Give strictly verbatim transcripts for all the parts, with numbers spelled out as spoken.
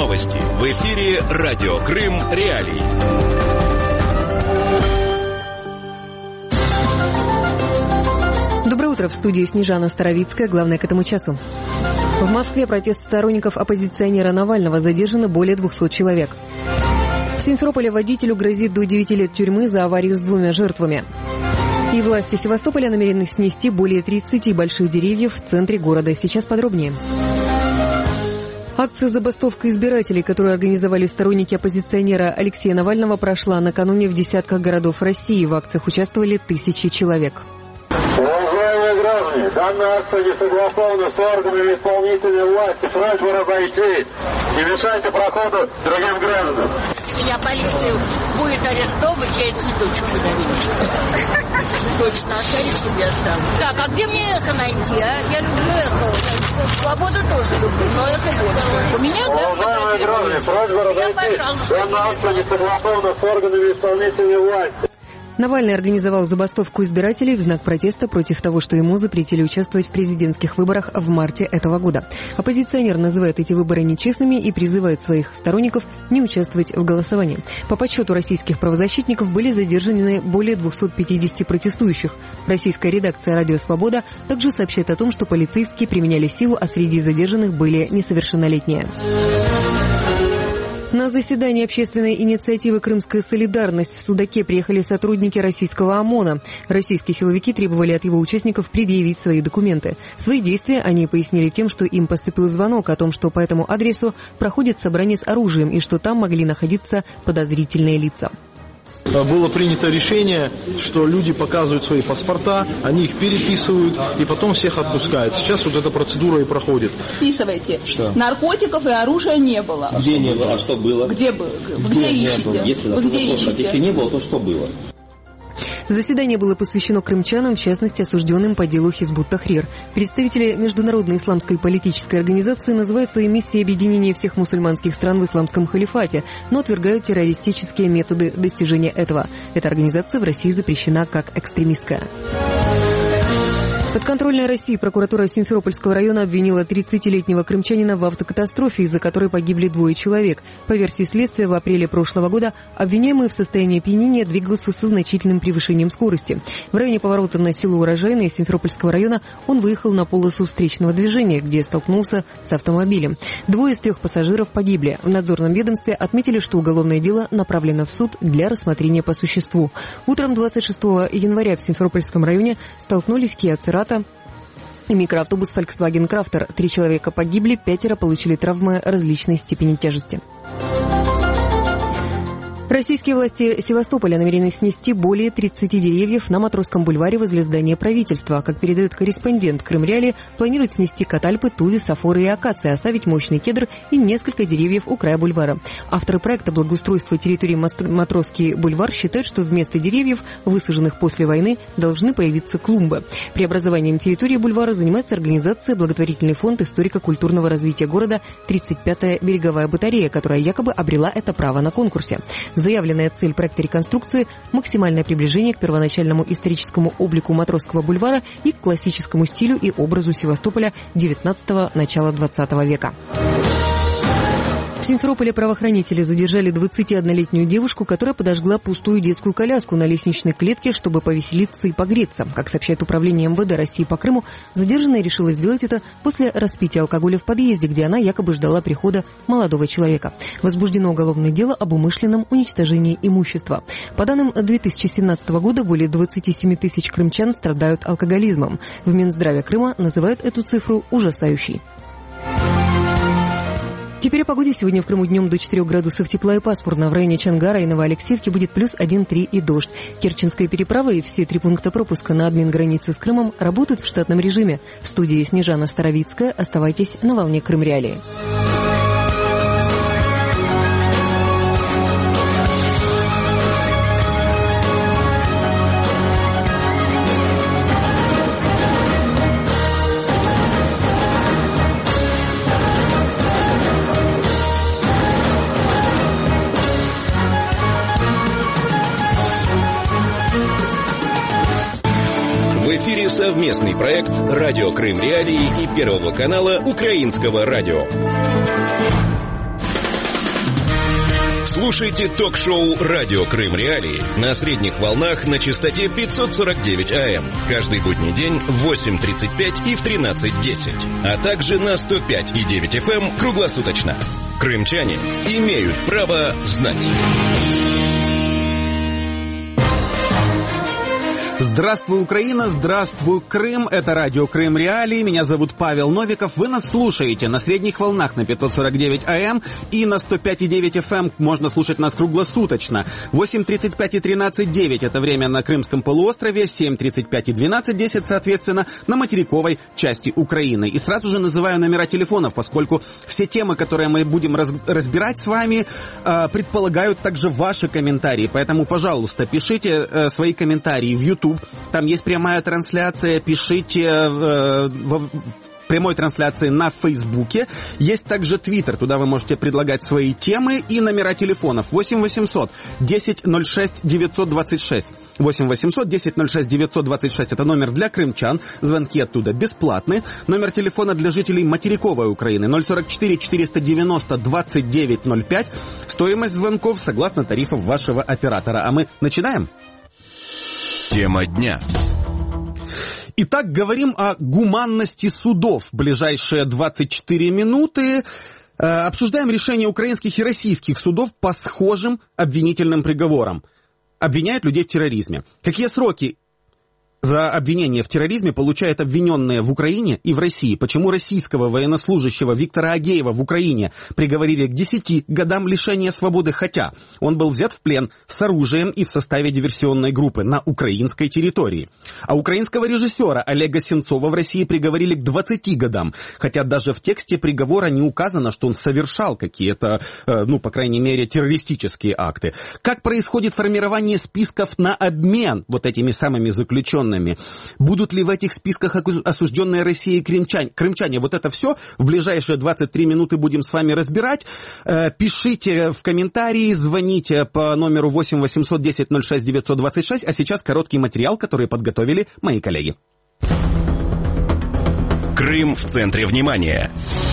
Новости. В эфире Радио Крым Реалии. Доброе утро, в студии Снежана Старовицкая. Главное к этому часу. В Москве протест сторонников оппозиционера Навального, задержано более двухсот человек. В Симферополе водителю грозит до девяти лет тюрьмы за аварию с двумя жертвами. И власти Севастополя намерены снести более тридцати больших деревьев в центре города. Сейчас подробнее. Акция «Забастовка избирателей», которую организовали сторонники оппозиционера Алексея Навального, прошла накануне в десятках городов России. В акциях участвовали тысячи человек. Уважаемые граждане, данная акция не согласована с органами исполнительной власти. Просьба разойтись. Не мешайте проходу другим гражданам. Меня полиция будет арестовывать, я эти дочку подарю. Точно, оставить себе оставлю. Так, а где мне эхо найти, а? Я люблю эхо очень. Свободу тоже люблю, но эхо больше. У меня... Уважаемые граждане, просьба разойтись. Данная акция не согласована с органами исполнительной власти. Навальный организовал забастовку избирателей в знак протеста против того, что ему запретили участвовать в президентских выборах в марте этого года. Оппозиционер называет эти выборы нечестными и призывает своих сторонников не участвовать в голосовании. По подсчету российских правозащитников были задержаны более двухсот пятидесяти протестующих. Российская редакция «Радио Свобода» также сообщает о том, что полицейские применяли силу, а среди задержанных были несовершеннолетние. На заседание общественной инициативы «Крымская солидарность» в Судаке приехали сотрудники российского ОМОНа. Российские силовики требовали от его участников предъявить свои документы. Свои действия они пояснили тем, что им поступил звонок о том, что по этому адресу проходит собрание с оружием и что там могли находиться подозрительные лица. Было принято решение, что люди показывают свои паспорта, они их переписывают и потом всех отпускают. Сейчас вот эта процедура и проходит. Вписывайте. Что? Наркотиков и оружия не было. Где не было? А что было? Где было? Где, где ищете? Если, Вы где вопрос, ищете? Если не было, то что было? Заседание было посвящено крымчанам, в частности, осужденным по делу Хизбут Тахрир. Представители Международной исламской политической организации называют своей миссией объединение всех мусульманских стран в исламском халифате, но отвергают террористические методы достижения этого. Эта организация в России запрещена как экстремистская. Подконтрольная России прокуратура Симферопольского района обвинила тридцатилетнего крымчанина в автокатастрофе, из-за которой погибли двое человек. По версии следствия, в апреле прошлого года обвиняемый в состоянии опьянения двигался со значительным превышением скорости. В районе поворота на село Урожайное Симферопольского района он выехал на полосу встречного движения, где столкнулся с автомобилем. Двое из трех пассажиров погибли. В надзорном ведомстве отметили, что уголовное дело направлено в суд для рассмотрения по существу. Утром двадцать шестого января в Симферопольском районе столкнулись Kia Cerato и микроавтобус Volkswagen Crafter. Три человека погибли, пятеро получили травмы различной степени тяжести. Российские власти Севастополя намерены снести более тридцати деревьев на Матросском бульваре возле здания правительства. Как передает корреспондент Крым Реалии, планируют снести катальпы, туи, сафоры и акации, оставить мощный кедр и несколько деревьев у края бульвара. Авторы проекта благоустройства территории Матросский бульвар считают, что вместо деревьев, высаженных после войны, должны появиться клумбы. Преобразованием территории бульвара занимается организация благотворительный фонд историко-культурного развития города «тридцать пятая береговая батарея», которая якобы обрела это право на конкурсе. Заявленная цель проекта реконструкции – максимальное приближение к первоначальному историческому облику Матросского бульвара и к классическому стилю и образу Севастополя девятнадцатого – начала двадцатого века. В Симферополе правоохранители задержали двадцатиоднолетнюю девушку, которая подожгла пустую детскую коляску на лестничной клетке, чтобы повеселиться и погреться. Как сообщает управление эм вэ дэ России по Крыму, задержанная решила сделать это после распития алкоголя в подъезде, где она якобы ждала прихода молодого человека. Возбуждено уголовное дело об умышленном уничтожении имущества. По данным две тысячи семнадцатого года, более двадцати семи тысяч крымчан страдают алкоголизмом. В Минздраве Крыма называют эту цифру ужасающей. Теперь о погоде. Сегодня в Крыму днем до четырёх градусов тепла и пасмурно. В районе Чангара и Новоалексеевки будет плюс один-три и дождь. Керченская переправа и все три пункта пропуска на обмен границы с Крымом работают в штатном режиме. В студии Снежана Старовицкая. Оставайтесь на волне Крым Реалии. В эфире совместный проект «Радио Крым Реалии» и Первого канала Украинского радио. Слушайте ток-шоу «Радио Крым Реалии» на средних волнах на частоте пятьсот сорок девять АМ. Каждый будний день в восемь тридцать пять и в тринадцать десять. А также на сто пять и девять эф эм круглосуточно. Крымчане имеют право знать. Здравствуй, Украина, здравствуй, Крым. Это радио Крым Реалии. Меня зовут Павел Новиков. Вы нас слушаете на средних волнах на пятьсот сорок девять АМ и на сто пять и девять эф эм. Можно слушать нас круглосуточно. восемь тридцать пять и тринадцать девять это время на Крымском полуострове, семь тридцать пять и двенадцать десять, соответственно, на материковой части Украины. И сразу же называю номера телефонов, поскольку все темы, которые мы будем раз- разбирать с вами, э, предполагают также ваши комментарии. Поэтому, пожалуйста, пишите э, свои комментарии в YouTube. Там есть прямая трансляция, пишите э, в прямой трансляции на Фейсбуке. Есть также Твиттер, туда вы можете предлагать свои темы и номера телефонов. восемь восемьсот десять ноль шесть девятьсот двадцать шесть. восемь восемьсот десять ноль шесть девятьсот двадцать шесть это номер для крымчан. Звонки оттуда бесплатны. Номер телефона для жителей материковой Украины ноль сорок четыре четыреста девяносто двадцать девять ноль пять. Стоимость звонков согласно тарифов вашего оператора. А мы начинаем? Тема дня. Итак, говорим о гуманности судов. В ближайшие двадцать четыре минуты э, обсуждаем решение украинских и российских судов по схожим обвинительным приговорам. Обвиняют людей в терроризме. Какие сроки за обвинение в терроризме получают обвиненные в Украине и в России? Почему российского военнослужащего Виктора Агеева в Украине приговорили к десяти годам лишения свободы, хотя он был взят в плен с оружием и в составе диверсионной группы на украинской территории? А украинского режиссера Олега Сенцова в России приговорили к двадцати годам, хотя даже в тексте приговора не указано, что он совершал какие-то, э, ну, по крайней мере, террористические акты. Как происходит формирование списков на обмен вот этими самыми заключенными? Будут ли в этих списках осужденные Россией крымчане? крымчане? Вот это все в ближайшие двадцать три минуты будем с вами разбирать. Пишите в комментарии, звоните по номеру восемь восемьсот десять ноль шесть девятьсот двадцать шесть. А сейчас короткий материал, который подготовили мои коллеги. Крым в центре внимания.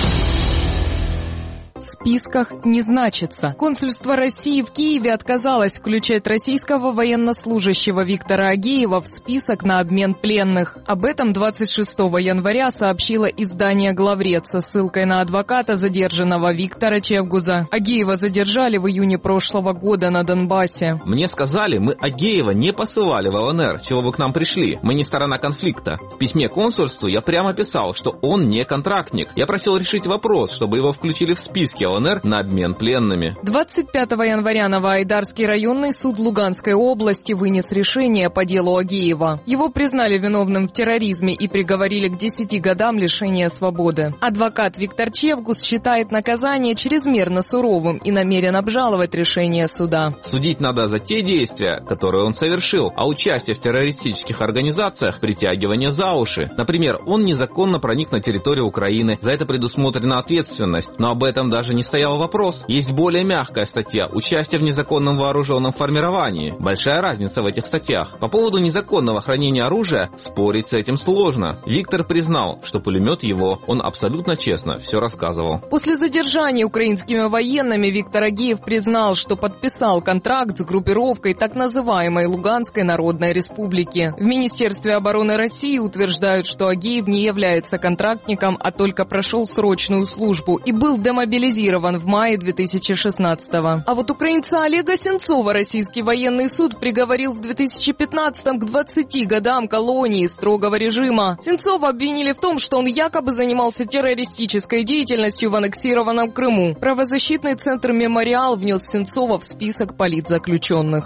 В списках не значится. Консульство России в Киеве отказалось включать российского военнослужащего Виктора Агеева в список на обмен пленных. Об этом двадцать шестого января сообщило издание «Главред» со ссылкой на адвоката задержанного Виктора Чевгуза. Агеева задержали в июне прошлого года на Донбассе. Мне сказали, мы Агеева не посылали в ЛНР, чего вы к нам пришли. Мы не сторона конфликта. В письме консульству я прямо писал, что он не контрактник. Я просил решить вопрос, чтобы его включили в список ЛНР на обмен пленными. двадцать пятого января Новоайдарский районный суд Луганской области вынес решение по делу Агеева. Его признали виновным в терроризме и приговорили к десяти годам лишения свободы. Адвокат Виктор Чевгуз считает наказание чрезмерно суровым и намерен обжаловать решение суда. Судить надо за те действия, которые он совершил, а участие в террористических организациях – притягивание за уши. Например, он незаконно проник на территорию Украины, за это предусмотрена ответственность, но об этом даже Даже не стоял вопрос. Есть более мягкая статья – участие в незаконном вооруженном формировании. Большая разница в этих статьях. По поводу незаконного хранения оружия спорить с этим сложно. Виктор признал, что пулемет его. Он абсолютно честно все рассказывал. После задержания украинскими военными Виктор Агеев признал, что подписал контракт с группировкой так называемой Луганской Народной Республики. В Министерстве обороны России утверждают, что Агеев не является контрактником, а только прошел срочную службу и был демобилизирован в мае две тысячи шестнадцатого. А вот украинца Олега Сенцова российский военный суд приговорил в две тысячи пятнадцатом к двадцати годам колонии строгого режима. Сенцова обвинили в том, что он якобы занимался террористической деятельностью в аннексированном Крыму. Правозащитный центр «Мемориал» внес Сенцова в список политзаключенных.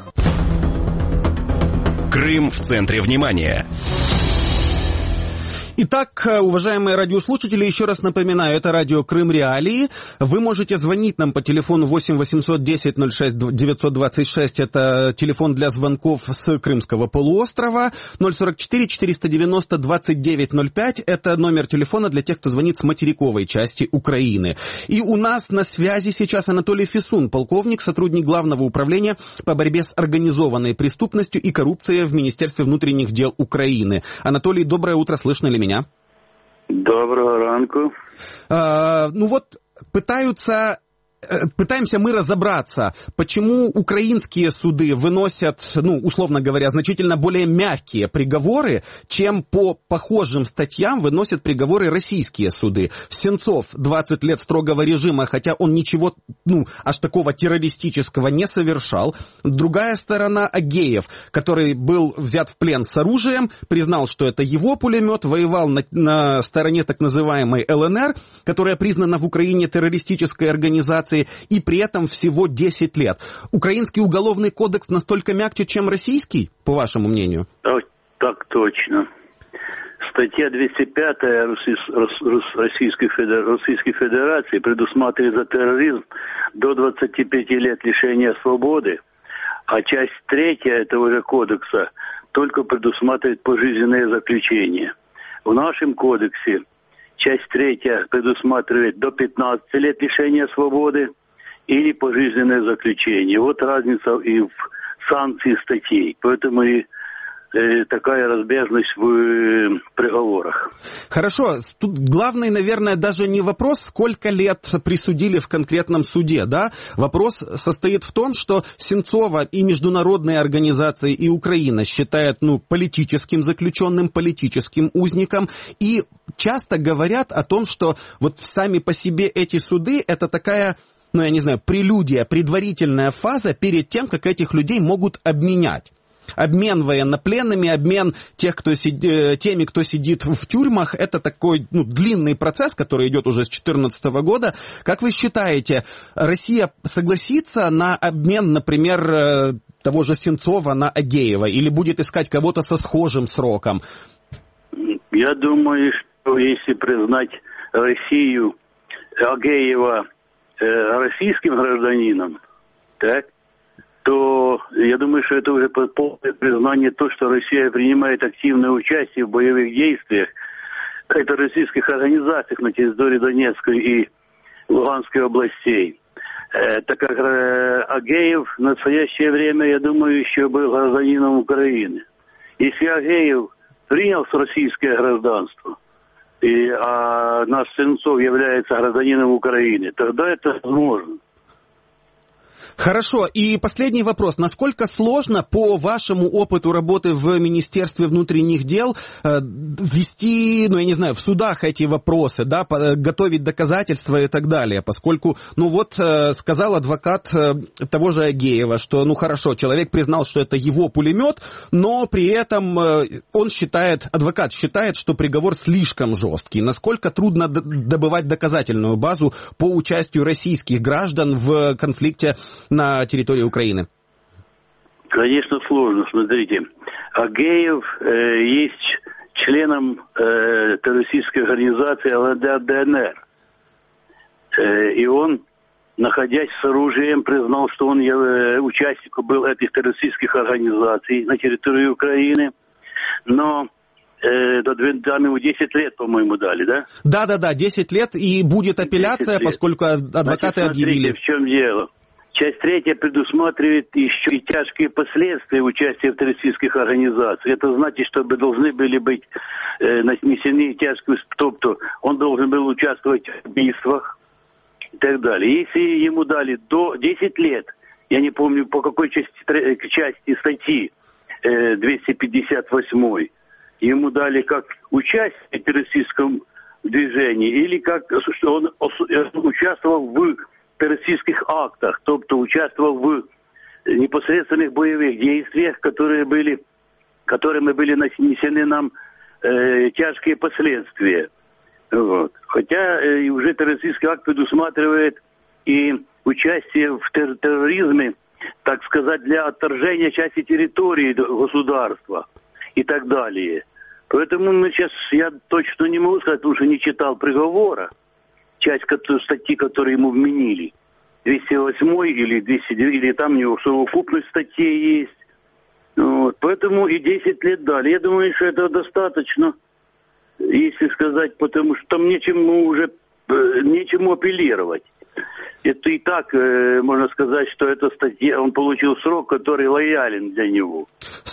Крым в центре внимания. Итак, уважаемые радиослушатели, еще раз напоминаю, это радио Крым Реалии. Вы можете звонить нам по телефону восемь восемьсот десять ноль шесть девятьсот двадцать шесть, это телефон для звонков с Крымского полуострова, ноль сорок четыре четыреста девяносто двадцать девять ноль пять, это номер телефона для тех, кто звонит с материковой части Украины. И у нас на связи сейчас Анатолий Фисун, полковник, сотрудник Главного управления по борьбе с организованной преступностью и коррупцией в Министерстве внутренних дел Украины. Анатолий, доброе утро, слышно ли меня? Меня. Доброго ранку. А, ну вот, пытаются пытаемся мы разобраться, почему украинские суды выносят, ну, условно говоря, значительно более мягкие приговоры, чем по похожим статьям выносят приговоры российские суды. Сенцов двадцать лет строгого режима, хотя он ничего, ну, аж такого террористического не совершал. Другая сторона — Агеев, который был взят в плен с оружием, признал, что это его пулемет, воевал на, на стороне так называемой ЛНР, которая признана в Украине террористической организацией, и при этом всего десять лет. Украинский уголовный кодекс настолько мягче, чем российский, по вашему мнению? Так, так точно. Статья двести пятая Российской Федерации предусматривает за терроризм до двадцати пяти лет лишения свободы, а часть третья этого же кодекса только предусматривает пожизненное заключение. В нашем кодексе часть третья предусматривает до пятнадцати лет лишения свободы или пожизненное заключение. Вот разница и в санкции статей. Поэтому и э, такая разбежность в э, приговорах. Хорошо. Тут главный, наверное, даже не вопрос, сколько лет присудили в конкретном суде, да? Вопрос состоит в том, что Сенцова и международные организации, и Украина считают, ну, политическим заключенным, политическим узником, и часто говорят о том, что вот сами по себе эти суды — это такая, ну, я не знаю, прелюдия, предварительная фаза перед тем, как этих людей могут обменять. Обмен военнопленными, обмен тех, кто сид... теми, кто сидит в тюрьмах, это такой, ну, длинный процесс, который идет уже с две тысячи четырнадцатого года. Как вы считаете, Россия согласится на обмен, например, того же Сенцова на Агеева, или будет искать кого-то со схожим сроком? Я думаю, что если признать Россию, Агеева, э, российским гражданином, так, то я думаю, что это уже полное признание то, что Россия принимает активное участие в боевых действиях террористических организациях на территории Донецкой и Луганской областей. Э, так как э, Агеев в настоящее время, я думаю, еще был гражданином Украины. Если Агеев принял российское гражданство, и, а наш Сенцов является гражданином Украины, тогда это возможно. Хорошо. И последний вопрос. Насколько сложно, по вашему опыту работы в Министерстве внутренних дел, ввести, ну, я не знаю, в судах эти вопросы, да, готовить доказательства и так далее? Поскольку, ну вот, сказал адвокат того же Агеева, что, ну, хорошо, человек признал, что это его пулемет, но при этом он считает, адвокат считает, что приговор слишком жесткий. Насколько трудно добывать доказательную базу по участию российских граждан в конфликте на территории Украины? Конечно, сложно. Смотрите, Агеев э, есть членом э, террористической организации ЛНР-ДНР. Э, и он, находясь с оружием, признал, что он э, участником был этих террористических организаций на территории Украины. Но э, там ему десять лет, по-моему, дали, да? Да-да-да, десять лет, и будет апелляция, поскольку адвокаты Значит, объявили. В чем дело? Часть третья предусматривает еще и тяжкие последствия участия в террористических организациях. Это значит, чтобы должны были быть э, нанесены тяжкие, тобто он должен был участвовать в убийствах и так далее. Если ему дали до десяти лет, я не помню по какой части, части статьи э, двести пятьдесят восемь, ему дали как участие в террористическом движении или как что он участвовал в террористических актах, тобто участвовал в непосредственных боевых действиях, которые были, которыми были нанесены нам э, тяжкие последствия. Вот. Хотя э, уже террористический акт предусматривает и участие в тер- терроризме, так сказать, для отторжения части территории государства и так далее. Поэтому ну, сейчас я точно не могу сказать, потому что не читал приговора. Часть статьи, которые ему вменили. двести восемь или двести девять, или там у него совокупность статей есть. Вот. Поэтому и десять лет дали. Я думаю, что это достаточно, если сказать, потому что там нечему уже, нечему апеллировать. Это и так, можно сказать, что эта статья, он получил срок, который лоялен для него.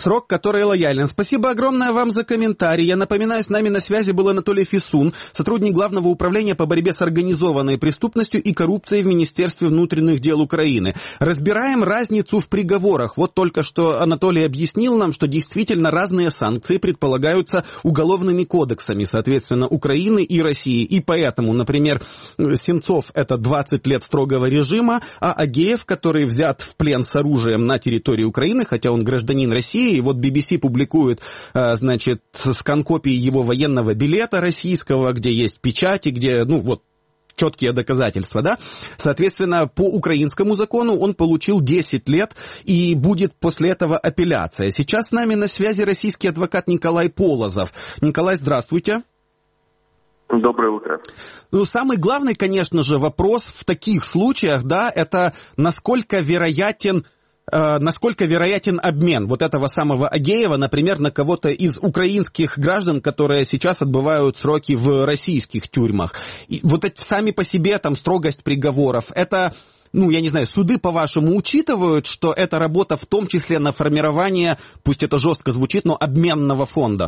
Срок, который лоялен. Спасибо огромное вам за комментарий. Я напоминаю, с нами на связи был Анатолий Фисун, сотрудник Главного управления по борьбе с организованной преступностью и коррупцией в Министерстве внутренних дел Украины. Разбираем разницу в приговорах. Вот только что Анатолий объяснил нам, что действительно разные санкции предполагаются уголовными кодексами, соответственно, Украины и России. И поэтому, например, Сенцов — это двадцать лет строгого режима, а Агеев, который взят в плен с оружием на территории Украины, хотя он гражданин России, и вот би би си публикует, значит, скан-копии его военного билета российского, где есть печати, где, ну, вот, четкие доказательства, да? Соответственно, по украинскому закону он получил десять лет, и будет после этого апелляция. Сейчас с нами на связи российский адвокат Николай Полозов. Николай, здравствуйте. Доброе утро. Ну, самый главный, конечно же, вопрос в таких случаях, да, это насколько вероятен Э, насколько вероятен обмен вот этого самого Агеева, например, на кого-то из украинских граждан, которые сейчас отбывают сроки в российских тюрьмах. И вот эти сами по себе там строгость приговоров, это, ну, я не знаю, суды, по-вашему, учитывают, что это работа в том числе на формирование, пусть это жестко звучит, но обменного фонда?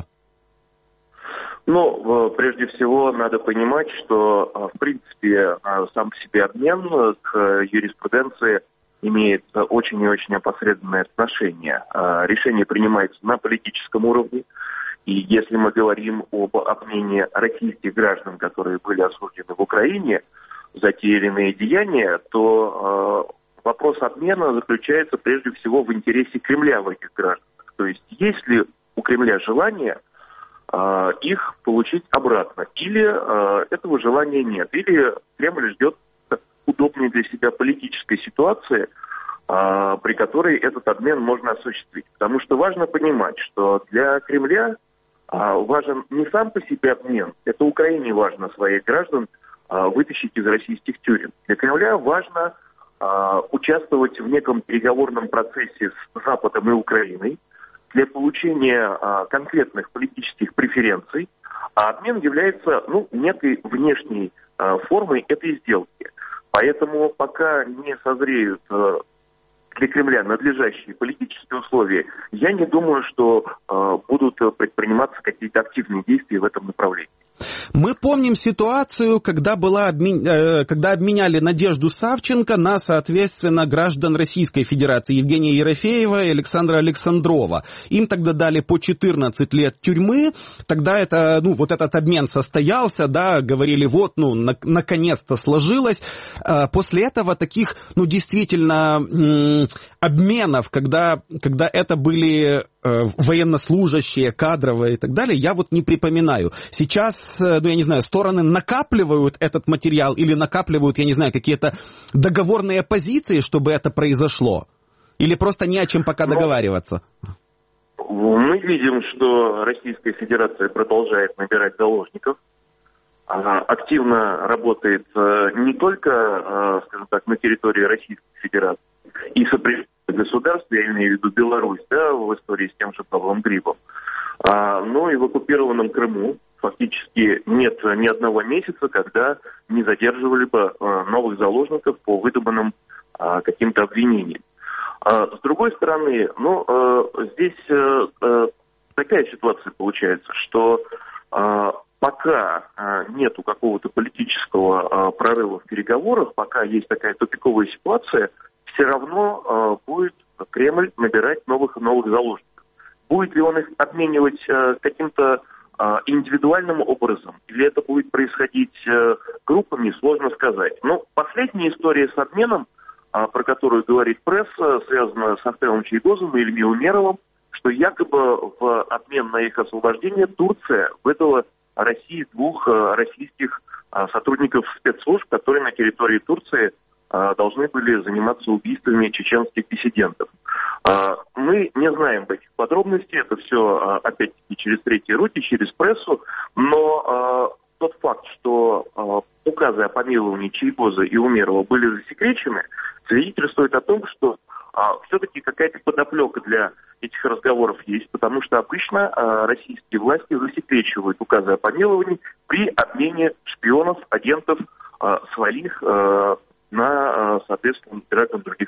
Ну, прежде всего, надо понимать, что, в принципе, сам по себе обмен к юриспруденции имеет очень и очень опосредованное отношение. Решение принимается на политическом уровне, и если мы говорим об обмене российских граждан, которые были осуждены в Украине за те или иные деяния, то вопрос обмена заключается прежде всего в интересе Кремля в этих гражданах. То есть есть ли у Кремля желание их получить обратно, или этого желания нет, или Кремль ждет удобной для себя политической ситуации, а, при которой этот обмен можно осуществить. Потому что важно понимать, что для Кремля а, важен не сам по себе обмен, это Украине важно своих граждан а, вытащить из российских тюрем. Для Кремля важно а, участвовать в неком переговорном процессе с Западом и Украиной для получения а, конкретных политических преференций, а обмен является, ну, некой внешней а, формой этой сделки. Поэтому пока не созреют э, для Кремля надлежащие политические условия, я не думаю, что э, будут предприниматься какие-то активные действия в этом направлении. Мы помним ситуацию, когда, была обмен... э, когда обменяли Надежду Савченко на, соответственно, граждан Российской Федерации Евгения Ерофеева и Александра Александрова. Им тогда дали по четырнадцать лет тюрьмы. Тогда это, ну, вот этот обмен состоялся, да, говорили, вот, ну, на... наконец-то сложилось. Э, после этого таких, ну, действительно, м- обменов, когда, когда это были э, военнослужащие, кадровые и так далее, я вот не припоминаю. Сейчас, ну, я не знаю, стороны накапливают этот материал или накапливают, я не знаю, какие-то договорные позиции, чтобы это произошло? Или просто не о чем пока договариваться? Мы видим, что Российская Федерация продолжает набирать заложников. Она активно работает не только, скажем так, на территории Российской Федерации и сопредельных государств, я имею в виду Беларусь, да, в истории с тем же Павлом Грибом, но и в оккупированном Крыму. Фактически нет ни одного месяца, когда не задерживали бы новых заложников по выдуманным каким-то обвинениям. С другой стороны, ну, здесь такая ситуация получается, что пока нету какого-то политического прорыва в переговорах, пока есть такая тупиковая ситуация, все равно будет Кремль набирать новых и новых заложников. Будет ли он их обменивать каким-то индивидуальным образом, или это будет происходить группами, сложно сказать. Но последняя история с обменом, про которую говорит пресса, связана с Артемом Чайгозом и Ильей Умеровым, что якобы в обмен на их освобождение Турция выдала России двух российских сотрудников спецслужб, которые на территории Турции должны были заниматься убийствами чеченских диссидентов. Мы не знаем этих подробностей, это все, опять-таки, через третьи руки, через прессу, но тот факт, что указы о помиловании Чайгоза и Умерова были засекречены, свидетельствует о том, что все-таки какая-то подоплека для этих разговоров есть, потому что обычно российские власти засекречивают указы о помиловании при обмене шпионов, агентов своих на, соответственно, граждан других стран.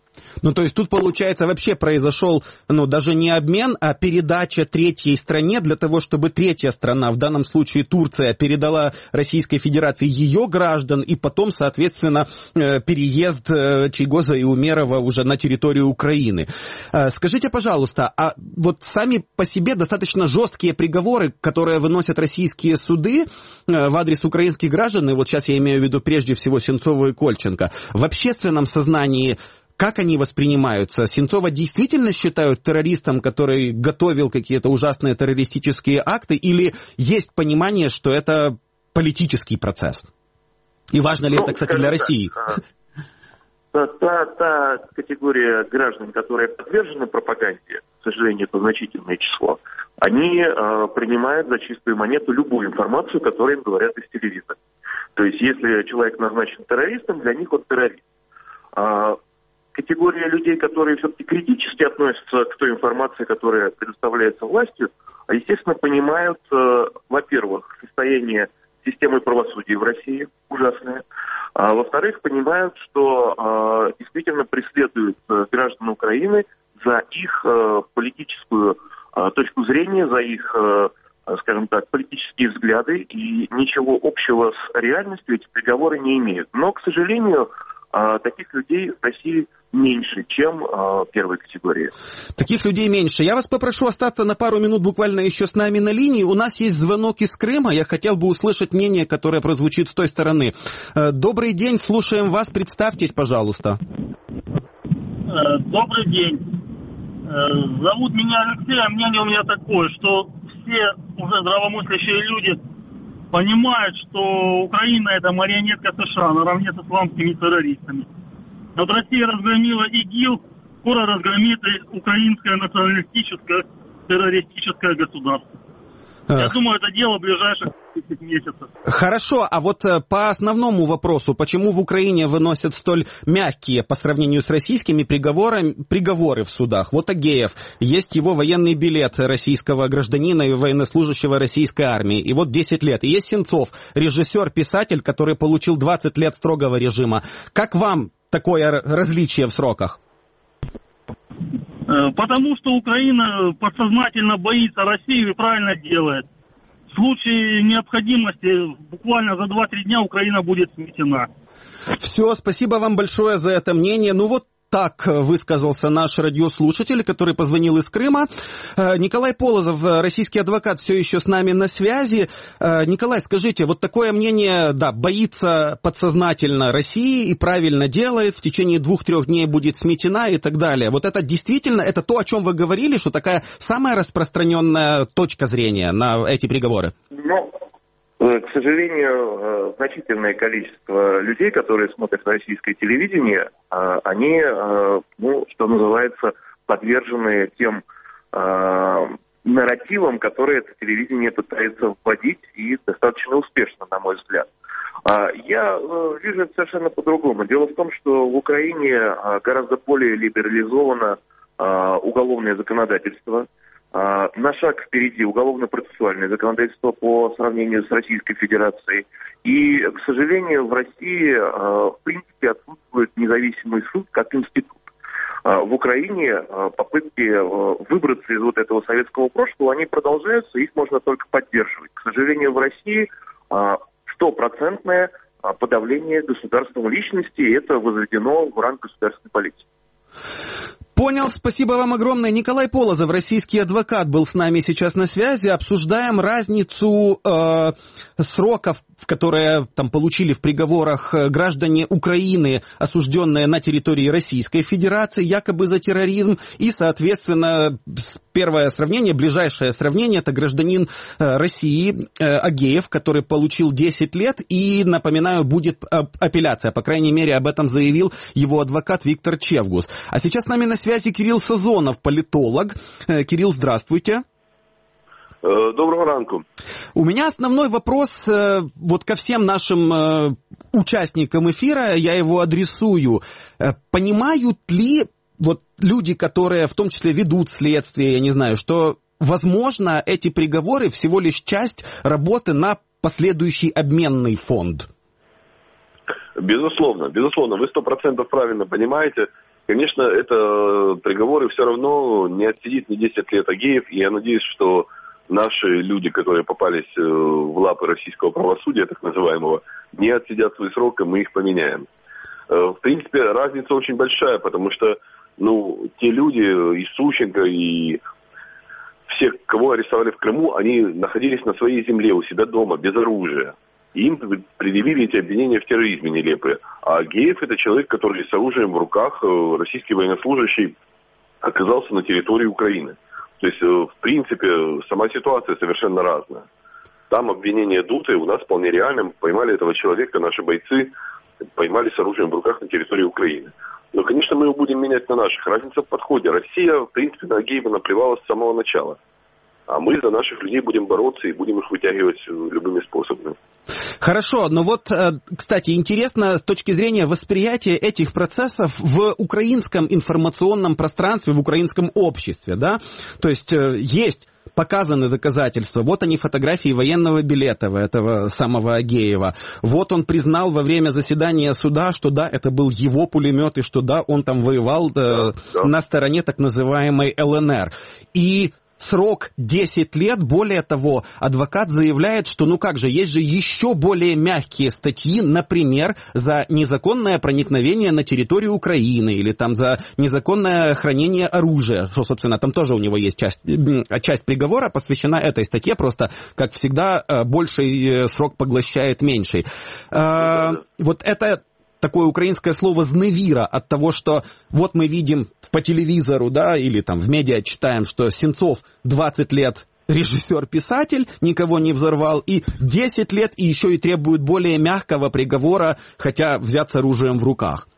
Ну, то есть тут, получается, вообще произошел, ну, даже не обмен, а передача третьей стране для того, чтобы третья страна, в данном случае Турция, передала Российской Федерации ее граждан, и потом, соответственно, переезд Чийгоза и Умерова уже на территорию Украины. Скажите, пожалуйста, а вот сами по себе достаточно жесткие приговоры, которые выносят российские суды в адрес украинских граждан, и вот сейчас я имею в виду прежде всего Сенцову и Кольченко, в общественном сознании как они воспринимаются? Сенцова действительно считают террористом, который готовил какие-то ужасные террористические акты, или есть понимание, что это политический процесс? И важно ли ну, это, кстати, для России? Та, та, та категория граждан, которые подвержены пропаганде, к сожалению, это значительное число, они э, принимают за чистую монету любую информацию, которую им говорят из телевизора. То есть, если человек назначен террористом, для них он террорист. А, категория людей, которые все-таки критически относятся к той информации, которая предоставляется властью, естественно, понимают, э, во-первых, состояние системы правосудия в России ужасное, а во-вторых, понимают, что э, действительно преследуют э, граждан Украины за их э, политическую э, точку зрения, за их, э, скажем так, политические взгляды, и ничего общего с реальностью эти приговоры не имеют. Но, к сожалению, э, таких людей в России меньше, чем э, первой категории. Таких людей меньше. Я вас попрошу остаться на пару минут буквально еще с нами на линии. У нас есть звонок из Крыма. Я хотел бы услышать мнение, которое прозвучит с той стороны. Э, добрый день, слушаем вас. Представьтесь, пожалуйста. Добрый день. Зовут меня Алексей, а мнение у меня такое, что все уже здравомыслящие люди понимают, что Украина — это марионетка США наравне с исламскими террористами. Вот Россия разгромила ИГИЛ, скоро разгромит и украинское националистическое террористическое государство. Я Ах. думаю, это дело ближайших десять месяцев. Хорошо, а вот по основному вопросу, почему в Украине выносят столь мягкие по сравнению с российскими приговорами, приговоры в судах? Вот Агеев, есть его военный билет российского гражданина и военнослужащего российской армии, и вот десять лет. И есть Сенцов, режиссер-писатель, который получил двадцать лет строгого режима. Как вам такое различие в сроках? Потому что Украина подсознательно боится Россию и правильно делает. В случае необходимости буквально за два-три дня Украина будет сметена. Все, спасибо вам большое за это мнение. Ну вот так высказался наш радиослушатель, который позвонил из Крыма. Николай Полозов, российский адвокат, все еще с нами на связи. Николай, скажите, вот такое мнение, да, боится подсознательно России и правильно делает, в течение двух-трех дней будет сметена и так далее. Вот это действительно, это то, о чем вы говорили, что такая самая распространенная точка зрения на эти приговоры? Ну, к сожалению, значительное количество людей, которые смотрят российское телевидение, они, ну, что называется, подвержены тем нарративам, которые это телевидение пытается вводить, и достаточно успешно, на мой взгляд. Я вижу это совершенно по-другому. Дело в том, что в Украине гораздо более либерализовано уголовное законодательство. На шаг впереди уголовно-процессуальное законодательство по сравнению с Российской Федерацией. И, к сожалению, в России, в принципе, отсутствует независимый суд как институт. В Украине попытки выбраться из вот этого советского прошлого, они продолжаются, их можно только поддерживать. К сожалению, в России стопроцентное подавление государственной личности, и это возведено в ранг государственной политики. Понял, спасибо вам огромное. Николай Полозов, российский адвокат, был с нами сейчас на связи. Обсуждаем разницу э, сроков, которые там получили в приговорах граждане Украины, осужденные на территории Российской Федерации, якобы за терроризм. И, соответственно, первое сравнение, ближайшее сравнение, это гражданин э, России э, Агеев, который получил десять лет. И, напоминаю, будет апелляция. По крайней мере, об этом заявил его адвокат Виктор Чевгус. А сейчас с нами на связи связи Кирилл Сазонов, политолог. Кирилл, здравствуйте. Доброго ранку. У меня основной вопрос вот ко всем нашим участникам эфира, я его адресую. Понимают ли вот люди, которые в том числе ведут следствие, я не знаю, что, возможно, эти приговоры всего лишь часть работы на последующий обменный фонд? Безусловно, безусловно, вы сто процентов правильно понимаете. Конечно, это приговоры все равно не отсидит ни десять лет Агеев, и я надеюсь, что наши люди, которые попались в лапы российского правосудия, так называемого, не отсидят свой срок, и мы их поменяем. В принципе, разница очень большая, потому что, ну, те люди, и Сущенко, и все, кого арестовали в Крыму, они находились на своей земле, у себя дома, без оружия. И им предъявили эти обвинения в терроризме нелепые. А Агеев – это человек, который с оружием в руках, российский военнослужащий, оказался на территории Украины. То есть, в принципе, сама ситуация совершенно разная. Там обвинения дутые, у нас вполне реально. Поймали этого человека, наши бойцы поймали с оружием в руках на территории Украины. Но, конечно, мы его будем менять на наших. Разница в подходе. Россия, в принципе, на Агеева наплевала с самого начала. А мы за наших людей будем бороться и будем их вытягивать любыми способами. Хорошо, но вот, кстати, интересно с точки зрения восприятия этих процессов в украинском информационном пространстве, в украинском обществе, да? То есть есть показаны доказательства. Вот они, фотографии военного Билетова, этого самого Агеева. Вот он признал во время заседания суда, что да, это был его пулемет, и что да, он там воевал да, да. на стороне так называемой ЛНР. И срок десять лет, более того, адвокат заявляет, что ну как же, есть же еще более мягкие статьи, например, за незаконное проникновение на территорию Украины или там за незаконное хранение оружия, что, собственно, там тоже у него есть часть, часть приговора посвящена этой статье, просто, как всегда, больший срок поглощает меньший. Вот это такое украинское слово «зневира» от того, что вот мы видим по телевизору, да, или там в медиа читаем, что Сенцов двадцать лет режиссер-писатель, никого не взорвал, и десять лет, и еще и требует более мягкого приговора, хотя взят с оружием в руках.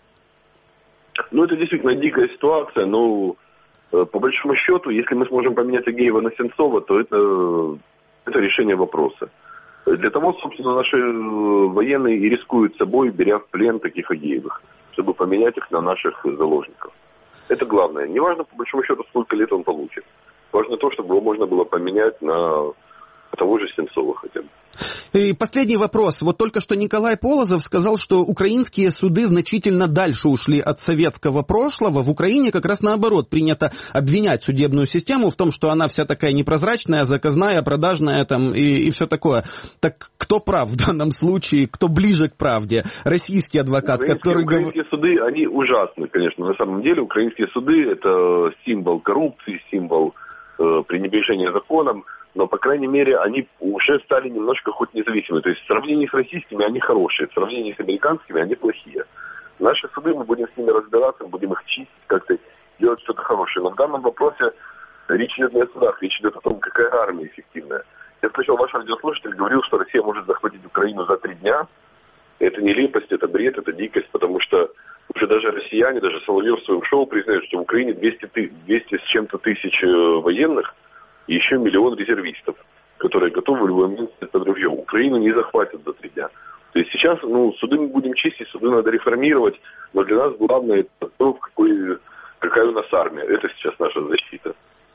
Ну, это действительно дикая ситуация, но по большому счету, если мы сможем поменять Агеева на Сенцова, то это, это решение вопроса. Для того, собственно, наши военные и рискуют собой, беря в плен таких Агеевых, чтобы поменять их на наших заложников. Это главное. Не важно, по большому счету, сколько лет он получит. Важно то, чтобы его можно было поменять на того же Сенцова хотя бы. И последний вопрос. Вот только что Николай Полозов сказал, что украинские суды значительно дальше ушли от советского прошлого. В Украине как раз наоборот принято обвинять судебную систему в том, что она вся такая непрозрачная, заказная, продажная там и, и все такое. Так кто прав в данном случае? Кто ближе к правде? Российский адвокат, украинские, который... Украинские суды, они ужасны, конечно. На самом деле украинские суды — это символ коррупции, символ э, пренебрежения законом. Но, по крайней мере, они уже стали немножко хоть независимыми. То есть в сравнении с российскими они хорошие, в сравнении с американскими они плохие. Наши суды, мы будем с ними разбираться, будем их чистить, как-то делать что-то хорошее. Но в данном вопросе речь идет не о судах, речь идет о том, какая армия эффективная. Я слышал, ваш радиослушатель говорил, что Россия может захватить Украину за три дня. Это нелепость, это бред, это дикость, потому что уже даже россияне, даже Соловьев в своем шоу признают, что в Украине двести, двести с чем-то тысяч военных, и еще миллион резервистов, которые готовы в любой момент стать под ружьем. Украину не захватят за три дня. То есть сейчас, ну, суды мы будем чистить, суды надо реформировать, но для нас главное это то, какой, какая у нас армия. Это сейчас наша защита.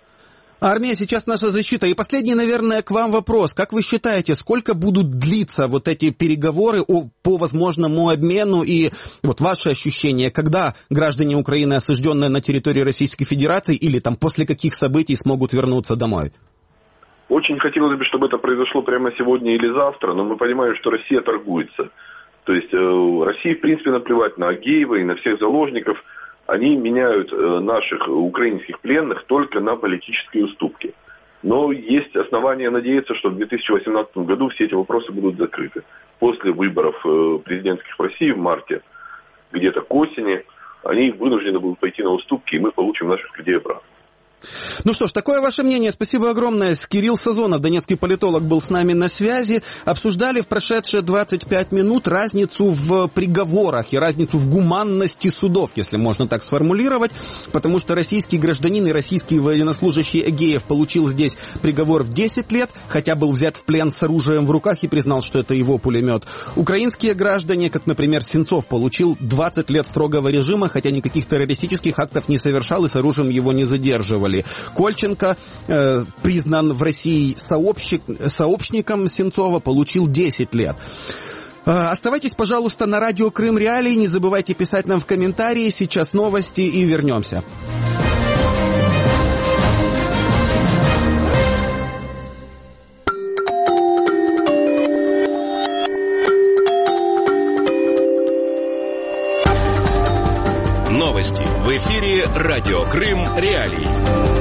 Армия сейчас наша защита. И последний, наверное, к вам вопрос. Как вы считаете, сколько будут длиться вот эти переговоры о, по возможному обмену и вот ваши ощущения, когда граждане Украины, осужденные на территории Российской Федерации, или там после каких событий смогут вернуться домой? Очень хотелось бы, чтобы это произошло прямо сегодня или завтра, но мы понимаем, что Россия торгуется. То есть э, России, в принципе, наплевать на Агеева и на всех заложников. Они меняют наших украинских пленных только на политические уступки. Но есть основания надеяться, что в две тысячи восемнадцатом году все эти вопросы будут закрыты. После выборов президентских в России в марте, где-то к осени, они вынуждены будут пойти на уступки, и мы получим наших людей обратно. Ну что ж, такое ваше мнение. Спасибо огромное. Кирилл Сазонов, донецкий политолог, был с нами на связи. Обсуждали в прошедшие двадцать пять минут разницу в приговорах и разницу в гуманности судов, если можно так сформулировать, потому что российский гражданин и российский военнослужащий Агеев получил здесь приговор в десять лет, хотя был взят в плен с оружием в руках и признал, что это его пулемет. Украинские граждане, как, например, Сенцов, получил двадцать лет строгого режима, хотя никаких террористических актов не совершал и с оружием его не задерживали. Кольченко, э, признан в России сообщник, сообщником Сенцова, получил десять лет. Оставайтесь, пожалуйста, на радио Крым Реалии. Не забывайте писать нам в комментарии. Сейчас новости и вернемся. Новости в эфире радио Крым Реалии.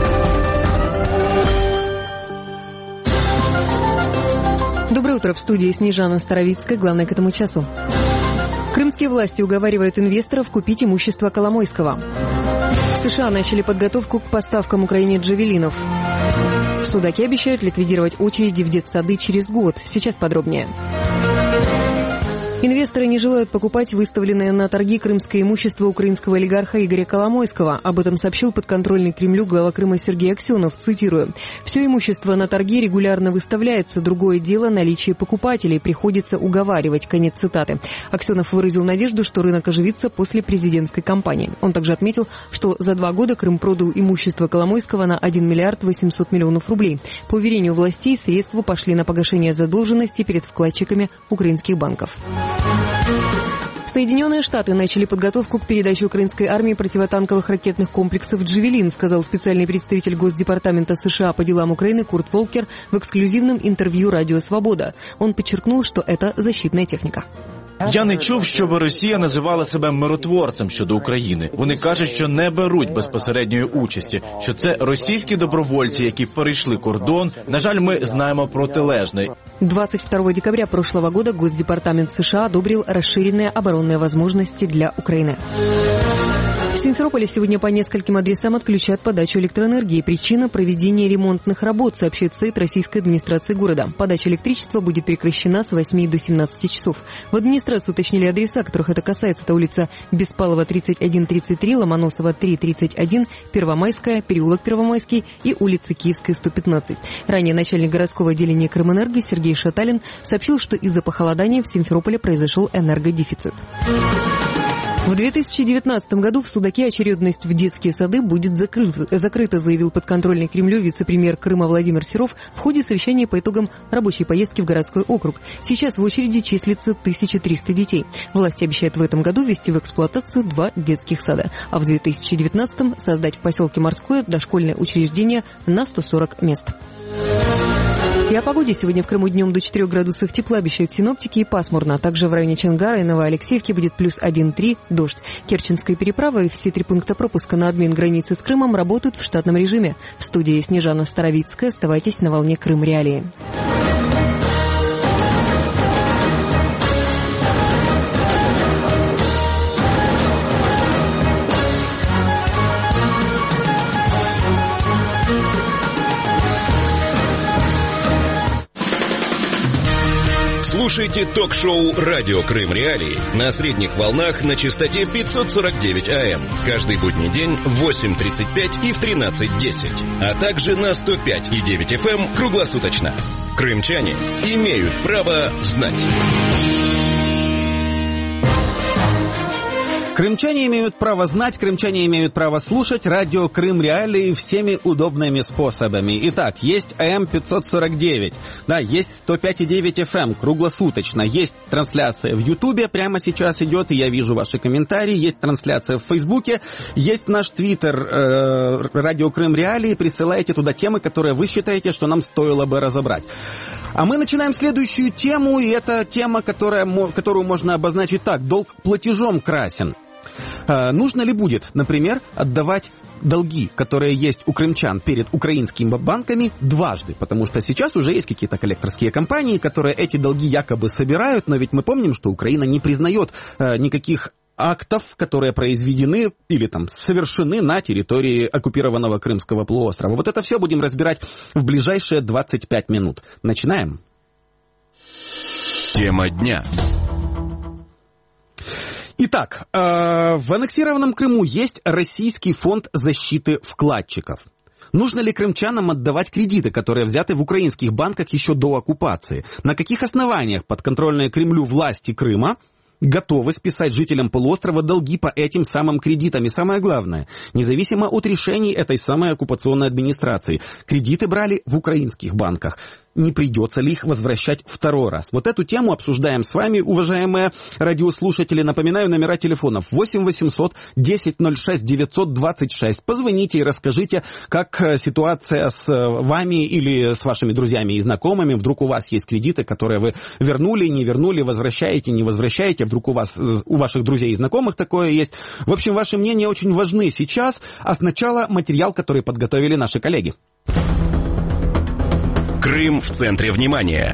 Доброе утро, в студии Снежана Старовицкая. Главное к этому часу. Крымские власти уговаривают инвесторов купить имущество Коломойского. США начали подготовку к поставкам Украине джавелинов. Судаки обещают ликвидировать очереди в детсады через год. Сейчас подробнее. Инвесторы не желают покупать выставленное на торги крымское имущество украинского олигарха Игоря Коломойского. Об этом сообщил подконтрольный Кремлю глава Крыма Сергей Аксенов. Цитирую. «Все имущество на торги регулярно выставляется. Другое дело — наличие покупателей. Приходится уговаривать». Конец цитаты. Аксенов выразил надежду, что рынок оживится после президентской кампании. Он также отметил, что за два года Крым продал имущество Коломойского на один миллиард восемьсот миллионов рублей. По уверению властей, средства пошли на погашение задолженности перед вкладчиками украинских банков. Соединенные Штаты начали подготовку к передаче украинской армии противотанковых ракетных комплексов «Джавелин», сказал специальный представитель Госдепартамента США по делам Украины Курт Волкер в эксклюзивном интервью «Радио Свобода». Он подчеркнул, что это защитная техника. Я не чув, щоб Росія називала себе миротворцем щодо України. Вони кажуть, що не беруть безпосередньої участі, що це російські добровольці, які перейшли кордон. На жаль, ми знаємо протилежне. двадцать второго декабря прошлого года Госдепартамент США одобрил расширенные оборонные возможности для Украины. В Симферополе сегодня по нескольким адресам отключат подачу электроэнергии. Причина – проведение ремонтных работ, сообщает сайт российской администрации города. Подача электричества будет прекращена с восьми до семнадцати часов. В администрации уточнили адреса, которых это касается. Это улица Беспалова, тридцать один тридцать три, Ломоносова, три тридцать один, Первомайская, переулок Первомайский и улица Киевская, сто пятнадцать. Ранее начальник городского отделения Крымэнерго Сергей Шаталин сообщил, что из-за похолодания в Симферополе произошел энергодефицит. В две тысячи девятнадцатом году в Судаке очередность в детские сады будет закрыта, закрыта, заявил подконтрольный Кремлю вице-премьер Крыма Владимир Серов в ходе совещания по итогам рабочей поездки в городской округ. Сейчас в очереди числится тысяча триста детей. Власти обещают в этом году ввести в эксплуатацию два детских сада, а в две тысячи девятнадцатом создать в поселке Морское дошкольное учреждение на сто сорок мест. И о погоде. Сегодня в Крыму днем до четырёх градусов тепла обещают синоптики и пасмурно. Также в районе Чонгара и Новоалексеевки будет плюс один-три, дождь. Керченская переправа и все три пункта пропуска на обмен границы с Крымом работают в штатном режиме. В студии Снежана Старовицкая. Оставайтесь на волне Крым Реалии. Слушайте ток-шоу «Радио Крым Реалии» на средних волнах на частоте пятьсот сорок девять АМ. Каждый будний день в восемь тридцать пять и в тринадцать десять. А также на сто пять и девять эф эм круглосуточно. Крымчане имеют право знать. Крымчане имеют право знать, крымчане имеют право слушать радио Крым Реалии всеми удобными способами. Итак, есть АМ пятьсот сорок девять, да, есть сто пять и девять эф эм круглосуточно, есть трансляция в Ютубе, прямо сейчас идет, и я вижу ваши комментарии, есть трансляция в Фейсбуке, есть наш твиттер э, радио Крым Реалии, присылайте туда темы, которые вы считаете, что нам стоило бы разобрать. А мы начинаем следующую тему, и это тема, которая, которую можно обозначить так: долг платежом красен. Э, нужно ли будет, например, отдавать долги, которые есть у крымчан перед украинскими банками, дважды? Потому что сейчас уже есть какие-то коллекторские компании, которые эти долги якобы собирают, но ведь мы помним, что Украина не признает э, никаких актов, которые произведены или там совершены на территории оккупированного Крымского полуострова. Вот это все будем разбирать в ближайшие двадцать пять минут. Начинаем. Тема дня. Итак, э, в аннексированном Крыму есть Российский фонд защиты вкладчиков. Нужно ли крымчанам отдавать кредиты, которые взяты в украинских банках еще до оккупации? На каких основаниях подконтрольные Кремлю власти Крыма готовы списать жителям полуострова долги по этим самым кредитам? И самое главное, независимо от решений этой самой оккупационной администрации, кредиты брали в украинских банках. не придется ли их возвращать второй раз. Вот эту тему обсуждаем с вами, уважаемые радиослушатели. Напоминаю, номера телефонов восемь восемьсот десять ноль шесть девятьсот двадцать шесть. Позвоните и расскажите, как ситуация с вами или с вашими друзьями и знакомыми. Вдруг у вас есть кредиты, которые вы вернули, не вернули, возвращаете, не возвращаете. Вдруг у вас, у ваших друзей и знакомых такое есть. В общем, ваши мнения очень важны сейчас. А сначала материал, который подготовили наши коллеги. Крым в центре внимания.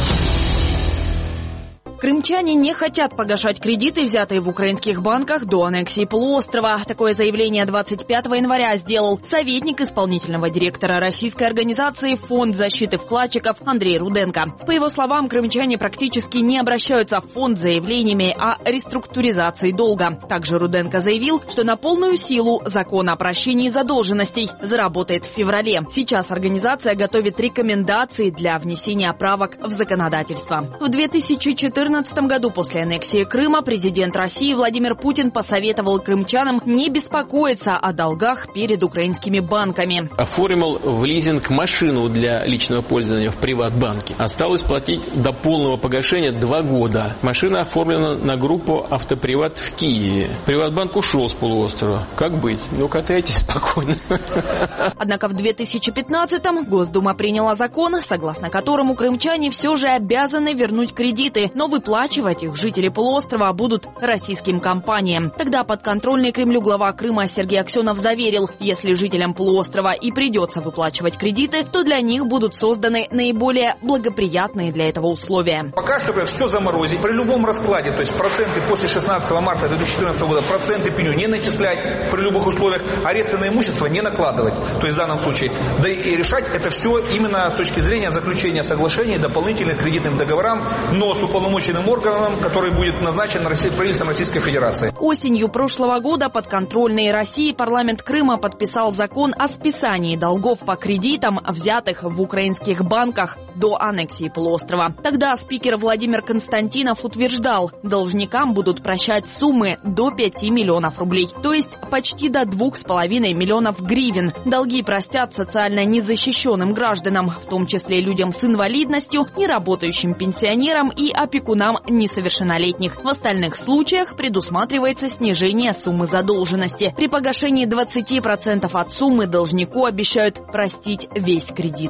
Крымчане не хотят погашать кредиты, взятые в украинских банках до аннексии полуострова. Такое заявление двадцать пятого января сделал советник исполнительного директора российской организации «Фонд защиты вкладчиков» Андрей Руденко. По его словам, крымчане практически не обращаются в фонд с заявлениями о реструктуризации долга. Также Руденко заявил, что на полную силу закон о прощении задолженностей заработает в феврале. Сейчас организация готовит рекомендации для внесения правок в законодательство. В две тысячи четырнадцатом В две тысячи четырнадцатом году после аннексии Крыма президент России Владимир Путин посоветовал крымчанам не беспокоиться о долгах перед украинскими банками. Оформил в лизинг машину для личного пользования в Приватбанке. Осталось платить до полного погашения два года. Машина оформлена на группу «Автоприват» в Киеве. Приватбанк ушел с полуострова. Как быть? Ну, катайтесь спокойно. Однако в две тысячи пятнадцатом Госдума приняла закон, согласно которому крымчане все же обязаны вернуть кредиты, но выплачивать их жители полуострова будут российским компаниям. Тогда подконтрольный Кремлю глава Крыма Сергей Аксенов заверил, если жителям полуострова и придется выплачивать кредиты, то для них будут созданы наиболее благоприятные для этого условия. Пока что все заморозить при любом раскладе, то есть проценты после шестнадцатого марта две тысячи четырнадцатого года, проценты пеню не начислять при любых условиях, аресты на имущество не накладывать, то есть в данном случае. Да и решать это все именно с точки зрения заключения соглашений, дополнительных кредитным договорам, но с уполномоченным органом, который будет назначен правительством Российской Федерации. Осенью прошлого года подконтрольный России парламент Крыма подписал закон о списании долгов по кредитам, взятых в украинских банках до аннексии полуострова. Тогда спикер Владимир Константинов утверждал, должникам будут прощать суммы до пяти миллионов рублей, то есть почти до двух с половиной миллионов гривен. Долги простят социально незащищенным гражданам, в том числе людям с инвалидностью, неработающим пенсионерам и опекунам несовершеннолетних. В остальных случаях предусматривается снижение суммы задолженности. При погашении двадцати процентов от суммы должнику обещают простить весь кредит.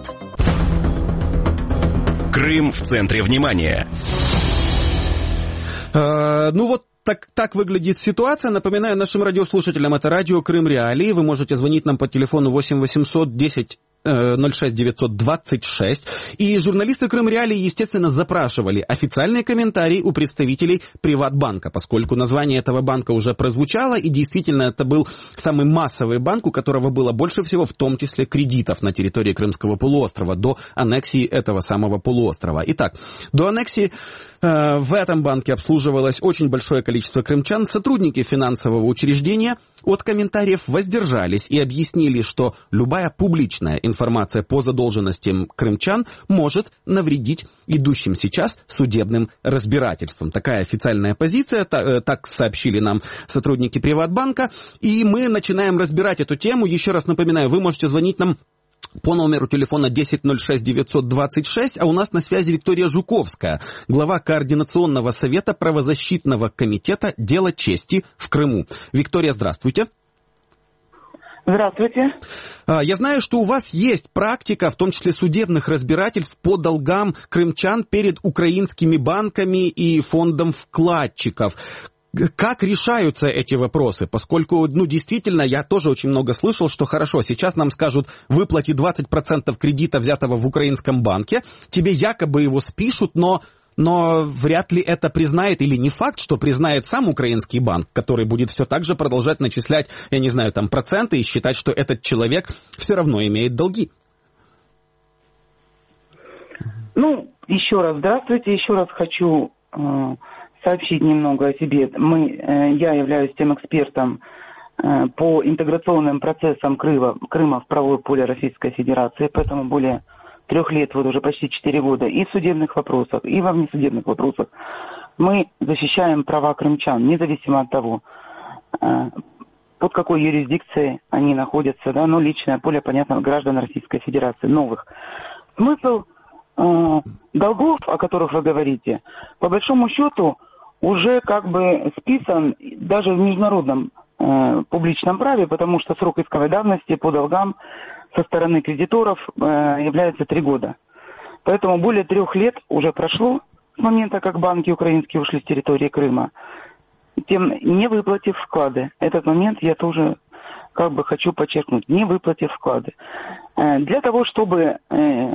Крым в центре внимания. А, ну вот Так, так выглядит ситуация. Напоминаю нашим радиослушателям, это радио Крым Реалии. Вы можете звонить нам по телефону восемь восемьсот десять ноль шесть девятьсот двадцать шесть. И журналисты Крым Реалии, естественно, запрашивали официальные комментарии у представителей Приватбанка, поскольку название этого банка уже прозвучало, и действительно это был самый массовый банк, у которого было больше всего, в том числе кредитов на территории Крымского полуострова до аннексии этого самого полуострова. Итак, до аннексии э, в этом банке обслуживалось очень большое количество крымчан. Сотрудники финансового учреждения от комментариев воздержались и объяснили, что любая публичная информация по задолженностям крымчан может навредить идущим сейчас судебным разбирательствам. Такая официальная позиция, так сообщили нам сотрудники Приватбанка, и мы начинаем разбирать эту тему. Еще раз напоминаю, вы можете звонить нам по номеру телефона десять ноль шесть девятьсот двадцать шесть, а у нас на связи Виктория Жуковская, глава Координационного совета правозащитного комитета «Дело чести» в Крыму. Виктория, здравствуйте. Здравствуйте. Я знаю, что у вас есть практика, в том числе судебных разбирательств по долгам крымчан перед украинскими банками и фондом вкладчиков. Как решаются эти вопросы? Поскольку, ну, действительно, я тоже очень много слышал, что хорошо, сейчас нам скажут, выплати двадцать процентов кредита, взятого в украинском банке, тебе якобы его спишут, но, но вряд ли это признает, или не факт, что признает сам украинский банк, который будет все так же продолжать начислять, я не знаю, там, проценты и считать, что этот человек все равно имеет долги. Ну, еще раз здравствуйте, еще раз хочу э, сообщить немного о себе. Мы, э, я являюсь тем экспертом э, по интеграционным процессам Крыма, Крыма в правовое поле Российской Федерации, поэтому более трех лет, вот уже почти четыре года, и в судебных вопросах, и во внесудебных вопросах мы защищаем права крымчан, независимо от того, э, под какой юрисдикцией они находятся, да, ну, личное поле, понятно, граждан Российской Федерации, новых. Смысл э, долгов, о которых вы говорите, по большому счету уже как бы списан даже в международном э, публичном праве, потому что срок исковой давности по долгам со стороны кредиторов э, является три года. Поэтому более трех лет уже прошло с момента, как банки украинские ушли с территории Крыма, тем не выплатив вклады. Этот момент я тоже как бы хочу подчеркнуть, не выплатив вклады. Э, для того, чтобы э,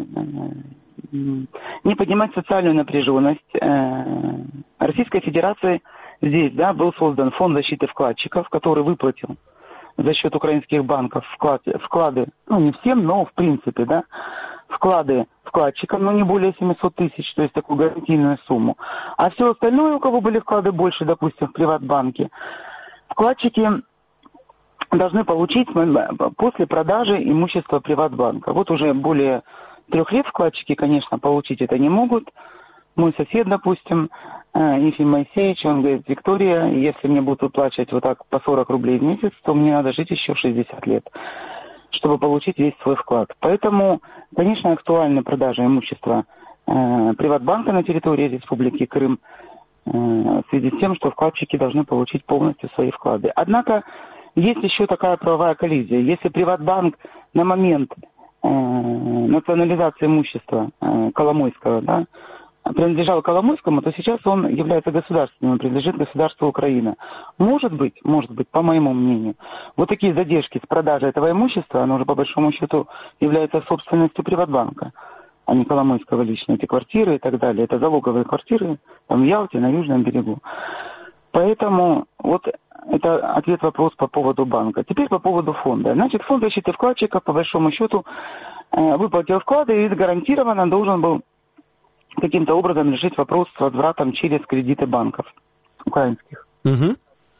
не поднимать социальную напряженность, э, Российской Федерации здесь, да, был создан фонд защиты вкладчиков, который выплатил за счет украинских банков вклад, вклады, ну не всем, но в принципе, да, вклады вкладчикам, но не более семьсот тысяч, то есть такую гарантийную сумму. А все остальное, у кого были вклады больше, допустим, в Приватбанке, вкладчики должны получить после продажи имущества Приватбанка. Вот уже более трех лет вкладчики, конечно, получить это не могут. Мой сосед, допустим, Ефим Моисеевич, он говорит: Виктория, если мне будут выплачивать вот так по сорок рублей в месяц, то мне надо жить еще шестьдесят лет, чтобы получить весь свой вклад. Поэтому, конечно, актуальна продажа имущества э, Приватбанка на территории Республики Крым э, в связи с тем, что вкладчики должны получить полностью свои вклады. Однако есть еще такая правовая коллизия. Если Приватбанк на момент э, национализации имущества э, Коломойского, да, принадлежал Коломойскому, то сейчас он является государственным, принадлежит государству Украина. Может быть, может быть, по моему мнению, вот такие задержки с продажей этого имущества, оно уже по большому счету является собственностью Приватбанка, а не Коломойского лично. Эти квартиры и так далее, это залоговые квартиры там в Ялте, на Южном берегу. Поэтому вот это ответ вопрос по поводу банка. Теперь по поводу фонда. Значит, фонд защиты вкладчиков по большому счету выплатил вклады и гарантированно должен был каким-то образом решить вопрос с возвратом через кредиты банков украинских. Угу.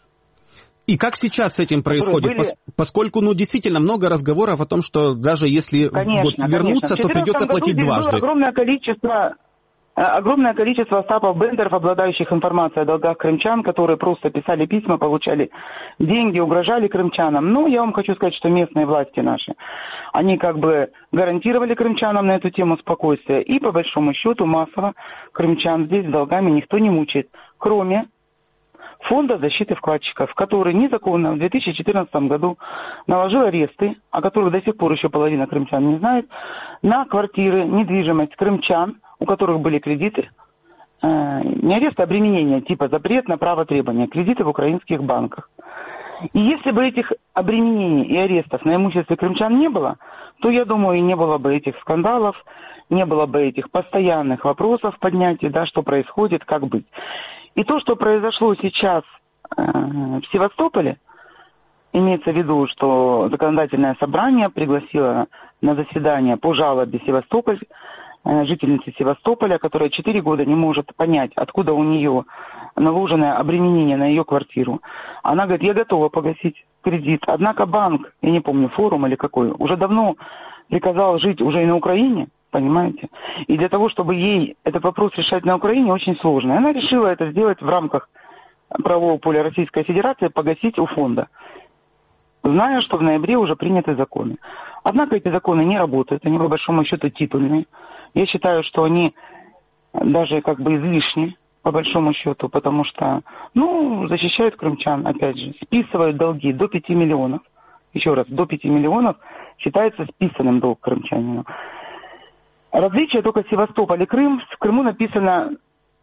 И как сейчас с этим происходит? Были... Пос- поскольку, ну, действительно много разговоров о том, что даже если конечно, вот вернуться, конечно. то придется платить дважды. Было огромное количество, огромное количество стапов бендеров, обладающих информацией о долгах крымчан, которые просто писали письма, получали деньги, угрожали крымчанам. Но я вам хочу сказать, что местные власти наши, они как бы гарантировали крымчанам на эту тему спокойствие. И по большому счету массово крымчан здесь долгами никто не мучает, кроме фонда защиты вкладчиков, который незаконно в две тысячи четырнадцатом году наложил аресты, о которых до сих пор еще половина крымчан не знает, на квартиры, недвижимость крымчан, у которых были кредиты, э, не арест, а обременение, типа запрет на право требования, кредиты в украинских банках. И если бы этих обременений и арестов на имуществе крымчан не было, то, я думаю, и не было бы этих скандалов, не было бы этих постоянных вопросов поднятия, да, что происходит, как быть. И то, что произошло сейчас э, в Севастополе, имеется в виду, что законодательное собрание пригласило на заседание по жалобе Севастополь, э, жительницы Севастополя, которая четыре года не может понять, откуда у нее наложенное обременение на ее квартиру. Она говорит: я готова погасить кредит. Однако банк, я не помню, форум или какой, уже давно приказал жить уже и на Украине, понимаете? И для того, чтобы ей этот вопрос решать на Украине, очень сложно. И она решила это сделать в рамках правового поля Российской Федерации, погасить у фонда, зная, что в ноябре уже приняты законы. Однако эти законы не работают, они по большому счету титульные. Я считаю, что они даже как бы излишни, по большому счету, потому что, ну, защищают крымчан, опять же, списывают долги до пяти миллионов. Еще раз, до пяти миллионов считается списанным долг крымчанину. Различие только Севастополь и Крым. В Крыму написано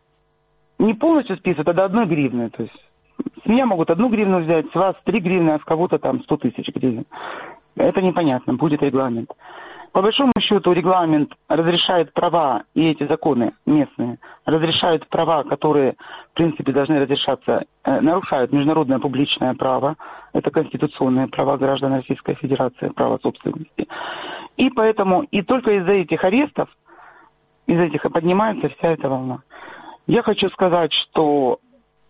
не полностью списывают, а до одной гривны. То есть с меня могут одну гривну взять, с вас три гривны, а с кого-то там сто тысяч гривен. Это непонятно, будет регламент. По большому счету регламент разрешает права, и эти законы местные разрешают права, которые в принципе должны разрешаться, э, нарушают международное публичное право, это конституционные права граждан Российской Федерации, право собственности. И поэтому, и только из-за этих арестов, из этих и поднимается вся эта волна. Я хочу сказать, что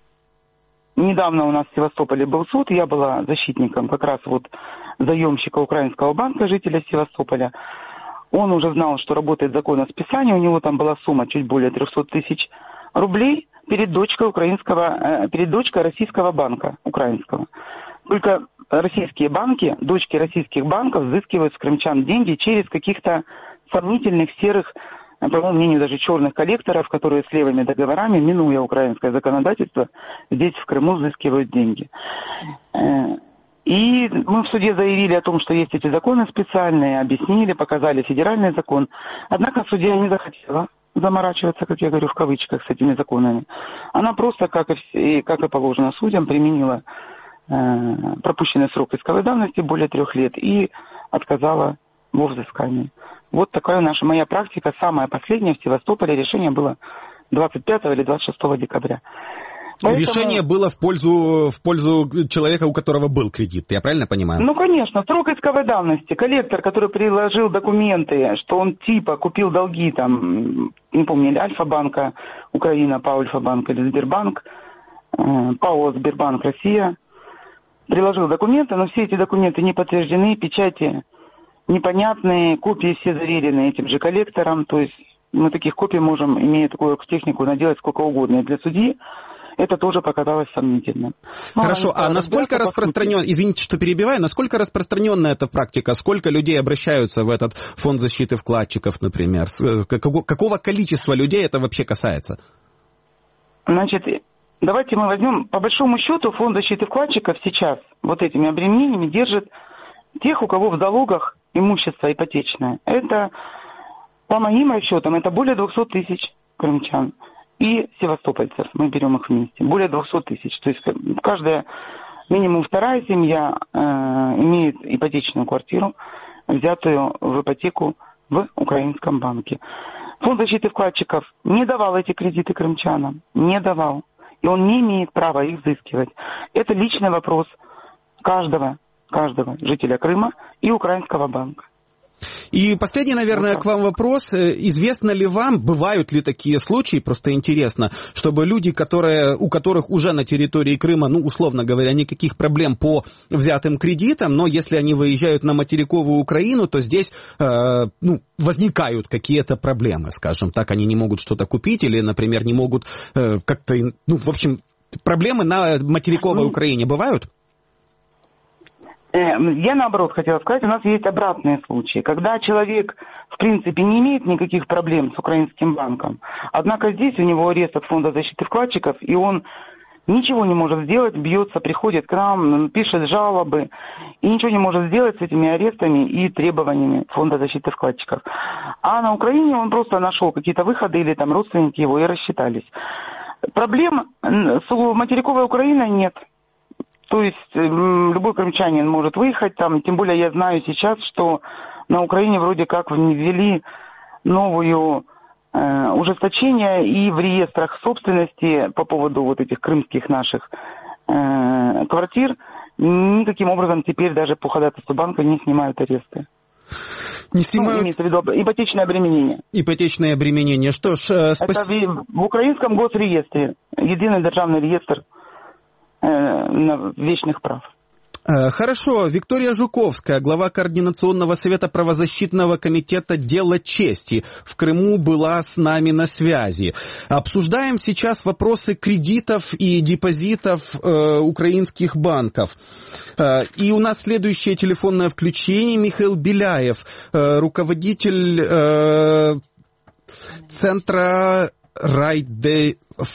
недавно у нас в Севастополе был суд, я была защитником как раз вот заемщика Украинского банка, жителя Севастополя. Он уже знал, что работает закон о списании, у него там была сумма чуть более триста тысяч рублей перед дочкой украинского, перед дочкой российского банка, украинского. Только российские банки, дочки российских банков взыскивают с крымчан деньги через каких-то сомнительных серых по моему мнению, даже черных коллекторов, которые с левыми договорами, минуя украинское законодательство, здесь в Крыму взыскивают деньги. И мы в суде заявили о том, что есть эти законы специальные, объяснили, показали федеральный закон. Однако судья не захотела заморачиваться, как я говорю, в кавычках, с этими законами. Она просто, как и, все, как и положено судьям, применила э, пропущенный срок исковой давности более трех лет и отказала во взыскании. Вот такая наша моя практика. Самая последняя в Севастополе. Решение было двадцать пятого или двадцать шестого декабря. Поэтому... Решение было в пользу, в пользу человека, у которого был кредит, я правильно понимаю? Ну, конечно, срок исковой давности. Коллектор, который приложил документы, что он типа купил долги, там, не помню, или Альфа-банка Украина, ПАО Альфа-банк или Сбербанк, ПАО Сбербанк Россия, приложил документы, но все эти документы не подтверждены, печати непонятные, копии все заверены этим же коллектором, то есть мы таких копий можем, имея такую технику, наделать сколько угодно. И для судьи это тоже показалось сомнительным. Ну, Хорошо, а насколько распространен, извините, что перебиваю, насколько распространенна эта практика? Сколько людей обращаются в этот фонд защиты вкладчиков, например? Какого, какого количества людей это вообще касается? Значит, давайте мы возьмем, по большому счету, фонд защиты вкладчиков сейчас вот этими обременениями держит тех, у кого в залогах имущество ипотечное. Это, по моим расчетам, это более двухсот тысяч крымчан. И севастопольцев, мы берем их вместе, более двухсот тысяч. То есть каждая, минимум вторая семья э, имеет ипотечную квартиру, взятую в ипотеку в украинском банке. Фонд защиты вкладчиков не давал эти кредиты крымчанам, не давал. И он не имеет права их взыскивать. Это личный вопрос каждого, каждого жителя Крыма и украинского банка. И последний, наверное, к вам вопрос. Известно ли вам, бывают ли такие случаи, просто интересно, чтобы люди, которые, у которых уже на территории Крыма, ну, условно говоря, никаких проблем по взятым кредитам, но если они выезжают на материковую Украину, то здесь, э, ну, возникают какие-то проблемы, скажем так, они не могут что-то купить или, например, не могут э, как-то, ну, в общем, проблемы на материковой Украине бывают? Я, наоборот, хотела сказать, у нас есть обратные случаи, когда человек, в принципе, не имеет никаких проблем с украинским банком, однако здесь у него арест от фонда защиты вкладчиков, и он ничего не может сделать, бьется, приходит к нам, пишет жалобы, и ничего не может сделать с этими арестами и требованиями фонда защиты вкладчиков. А на Украине он просто нашел какие-то выходы, или там родственники его, и рассчитались. Проблем с материковой Украиной нет. То есть любой крымчанин может выехать там, тем более я знаю сейчас, что на Украине вроде как ввели новую э, ужесточение и в реестрах собственности по поводу вот этих крымских наших э, квартир никаким образом теперь даже по ходатайству банка не снимают аресты. Не снимают... Ну, имеется в виду ипотечное обременение. Ипотечное обременение. Что ж, э, спасибо. Это в, в украинском госреестре, единый державный реестр на вечных прав. Хорошо. Виктория Жуковская, глава Координационного совета правозащитного комитета «Дело чести» в Крыму, была с нами на связи. Обсуждаем сейчас вопросы кредитов и депозитов э, украинских банков. Э, и у нас следующее телефонное включение. Михаил Беляев, э, руководитель э, центра Райде...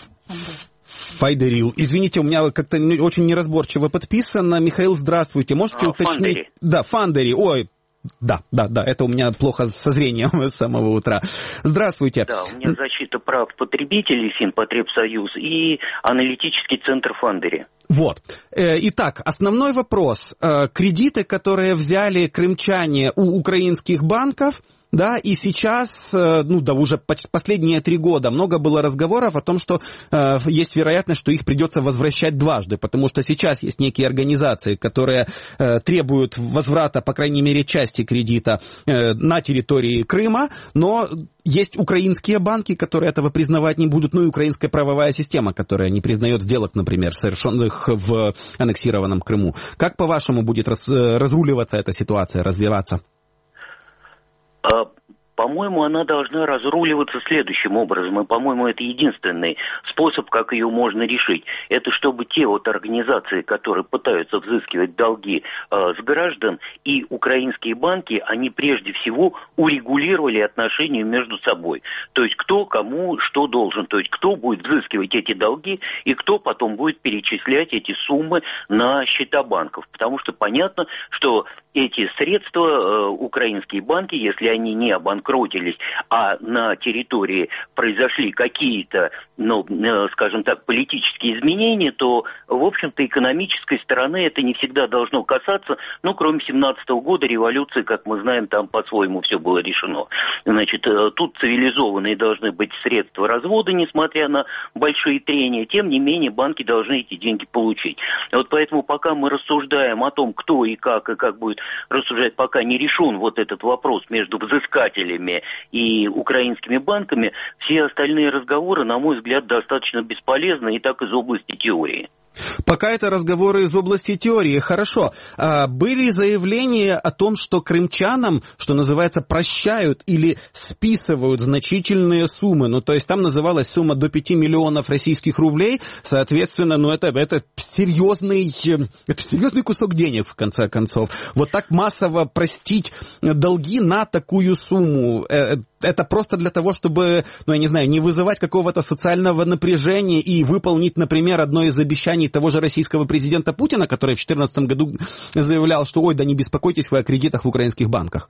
Файдерил. Извините, у меня как-то очень неразборчиво подписано. Михаил, здравствуйте. Можете а, уточнить? Фандери. Да, Фандери. Ой, да, да, да, это у меня плохо со зрением с самого утра. Здравствуйте. Да, у меня защита прав потребителей, Финпотребсоюз, и аналитический центр Фандери. Вот. Итак, основной вопрос. Кредиты, которые взяли крымчане у украинских банков, да, и сейчас, ну да, уже последние три года много было разговоров о том, что э, есть вероятность, что их придется возвращать дважды, потому что сейчас есть некие организации, которые э, требуют возврата, по крайней мере, части кредита э, на территории Крыма, но есть украинские банки, которые этого признавать не будут, ну и украинская правовая система, которая не признает сделок, например, совершенных в аннексированном Крыму. Как, по-вашему, будет раз, разруливаться эта ситуация, развиваться? по-моему, она должна разруливаться следующим образом, и, по-моему, это единственный способ, как ее можно решить. Это чтобы те вот организации, которые пытаются взыскивать долги э, с граждан, и украинские банки, они прежде всего урегулировали отношения между собой. То есть кто кому что должен, то есть кто будет взыскивать эти долги, и кто потом будет перечислять эти суммы на счета банков. Потому что понятно, что эти средства э, украинские банки, если они не обанкротились, а на территории произошли какие-то, ну, э, скажем так, политические изменения, то, в общем-то, экономической стороны это не всегда должно касаться, ну, кроме семнадцатого года революции, как мы знаем, там по-своему все было решено. Значит, э, тут цивилизованные должны быть средства развода, несмотря на большие трения, тем не менее банки должны эти деньги получить. Вот поэтому пока мы рассуждаем о том, кто и как, и как будет рассуждать, пока не решен вот этот вопрос между взыскателями и украинскими банками, все остальные разговоры, на мой взгляд, достаточно бесполезны и так из области теории. Пока это разговоры из области теории. Хорошо. А были заявления о том, что крымчанам, что называется, прощают или списывают значительные суммы. Ну, то есть там называлась сумма до пяти миллионов российских рублей. Соответственно, ну, это, это, серьезный, это серьезный кусок денег, в конце концов. Вот так массово простить долги на такую сумму. Это просто для того, чтобы, ну, я не знаю, не вызывать какого-то социального напряжения и выполнить, например, одно из обещаний того же российского президента Путина, который в две тысячи четырнадцатом году заявлял, что, ой, да не беспокойтесь вы о кредитах в украинских банках.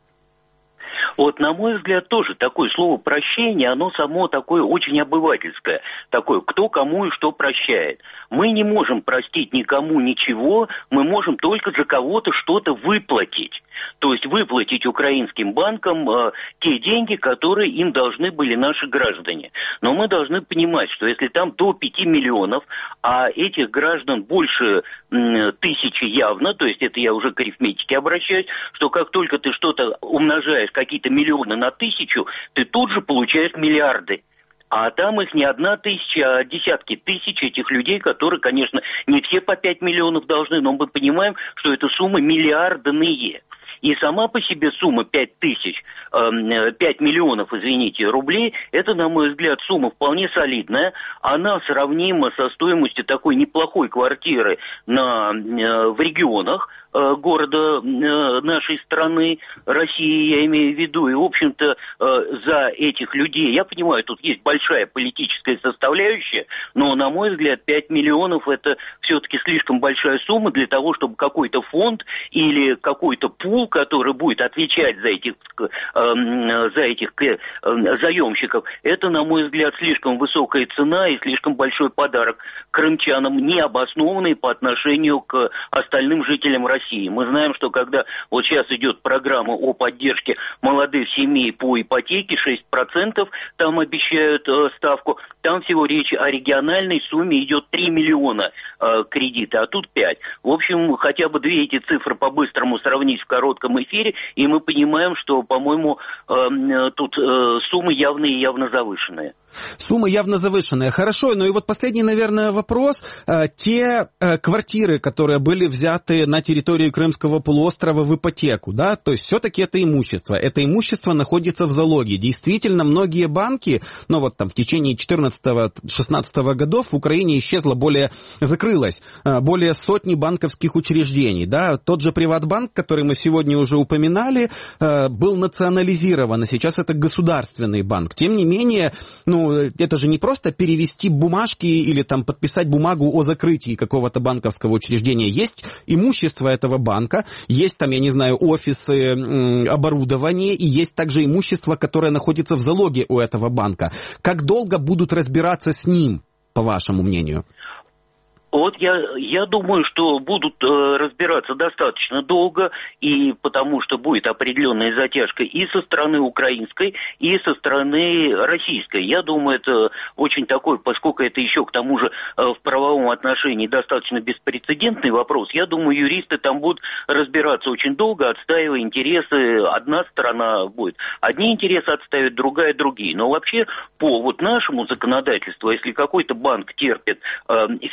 Вот, на мой взгляд, тоже такое слово «прощение», оно само такое очень обывательское. Такое, кто кому и что прощает. Мы не можем простить никому ничего, мы можем только за кого-то что-то выплатить. То есть выплатить украинским банкам э, те деньги, которые им должны были наши граждане. Но мы должны понимать, что если там до пяти миллионов, а этих граждан больше э, тысячи явно, то есть это я уже к арифметике обращаюсь, что как только ты что-то умножаешь, какие-то миллионы на тысячу, ты тут же получаешь миллиарды. А там их не одна тысяча, а десятки тысяч этих людей, которые, конечно, не все по пять миллионов должны, но мы понимаем, что это суммы миллиардные. И сама по себе сумма пять тысяч, пять миллионов, извините, рублей, это, на мой взгляд, сумма вполне солидная. Она сравнима со стоимостью такой неплохой квартиры на, в регионах города нашей страны, России, я имею в виду. И, в общем-то, за этих людей, я понимаю, тут есть большая политическая составляющая, но, на мой взгляд, пять миллионов это все-таки слишком большая сумма для того, чтобы какой-то фонд или какой-то пул, который будет отвечать за этих, за этих заемщиков, это, на мой взгляд, слишком высокая цена и слишком большой подарок крымчанам, необоснованный по отношению к остальным жителям России. Мы знаем, что когда вот сейчас идет программа о поддержке молодых семей по ипотеке, шесть процентов там обещают э, ставку, там всего речь о региональной сумме, идет три миллиона э, кредита, а тут пять. В общем, хотя бы две эти цифры по-быстрому сравнить в коротком эфире, и мы понимаем, что, по-моему, э, тут э, суммы явно и явно завышенные. Сумма явно завышенная. Хорошо, ну и вот последний, наверное, вопрос. Те квартиры, которые были взяты на территории Крымского полуострова в ипотеку, да, то есть все-таки это имущество. Это имущество находится в залоге. Действительно, многие банки, ну вот там в течение четырнадцатого-шестнадцатого годов в Украине исчезло более, закрылось более сотни банковских учреждений, да. Тот же Приватбанк, который мы сегодня уже упоминали, был национализирован, а сейчас это государственный банк. Тем не менее, ну, это же не просто перевести бумажки или там подписать бумагу о закрытии какого-то банковского учреждения. Есть имущество этого банка, есть там, я не знаю, офисы, оборудование, и есть также имущество, которое находится в залоге у этого банка. Как долго будут разбираться с ним, по вашему мнению? Вот я, я думаю, что будут э, разбираться достаточно долго, и потому что будет определенная затяжка и со стороны украинской, и со стороны российской. Я думаю, это очень такой, поскольку это еще к тому же э, в правовом отношении достаточно беспрецедентный вопрос, я думаю, юристы там будут разбираться очень долго, отстаивая интересы. Одна сторона будет одни интересы отстаивать, другая другие. Но вообще по вот нашему законодательству, если какой-то банк терпит э, фиаско,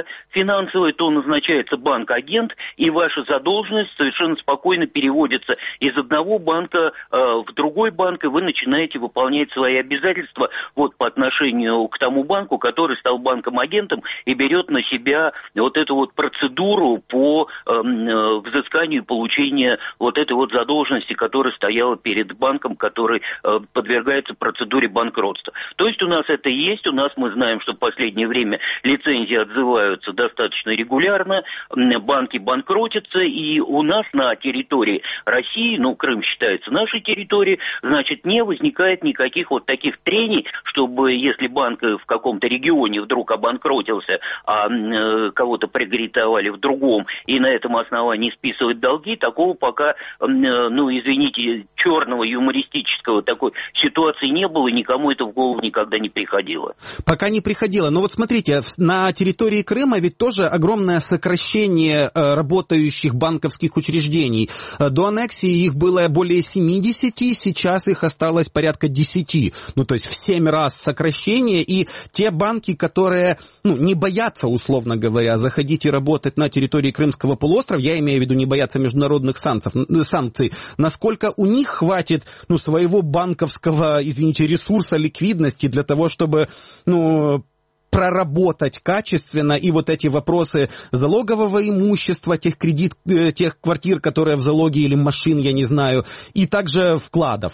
финансовая, то назначается банк-агент, и ваша задолженность совершенно спокойно переводится из одного банка э, в другой банк, и вы начинаете выполнять свои обязательства вот по отношению к тому банку, который стал банком-агентом и берет на себя вот эту вот процедуру по э, э, взысканию и получению вот этой вот задолженности, которая стояла перед банком, который э, подвергается процедуре банкротства. То есть у нас это есть, у нас мы знаем, что в последнее время лицензии отзываются достаточно регулярно, банки банкротятся, и у нас на территории России, ну, Крым считается нашей территорией, значит, не возникает никаких вот таких трений, чтобы если банк в каком-то регионе вдруг обанкротился, а э, кого-то прикредитовали в другом, и на этом основании списывать долги, такого пока, э, ну, извините, черного юмористического такой ситуации не было, и никому это в голову никогда не приходило. Пока не приходило. Но вот смотрите, на территории Крыма ведь тоже огромное сокращение работающих банковских учреждений. До аннексии их было более семидесяти, сейчас их осталось порядка десяти. Ну, то есть в семь раз сокращение. И те банки, которые, ну, не боятся, условно говоря, заходить и работать на территории Крымского полуострова, я имею в виду не боятся международных санкций, санкций, насколько у них хватит, ну, своего банковского, извините, ресурса, ликвидности для того, чтобы, ну, проработать качественно и вот эти вопросы залогового имущества, тех кредит, тех квартир, которые в залоге, или машин, я не знаю, и также вкладов?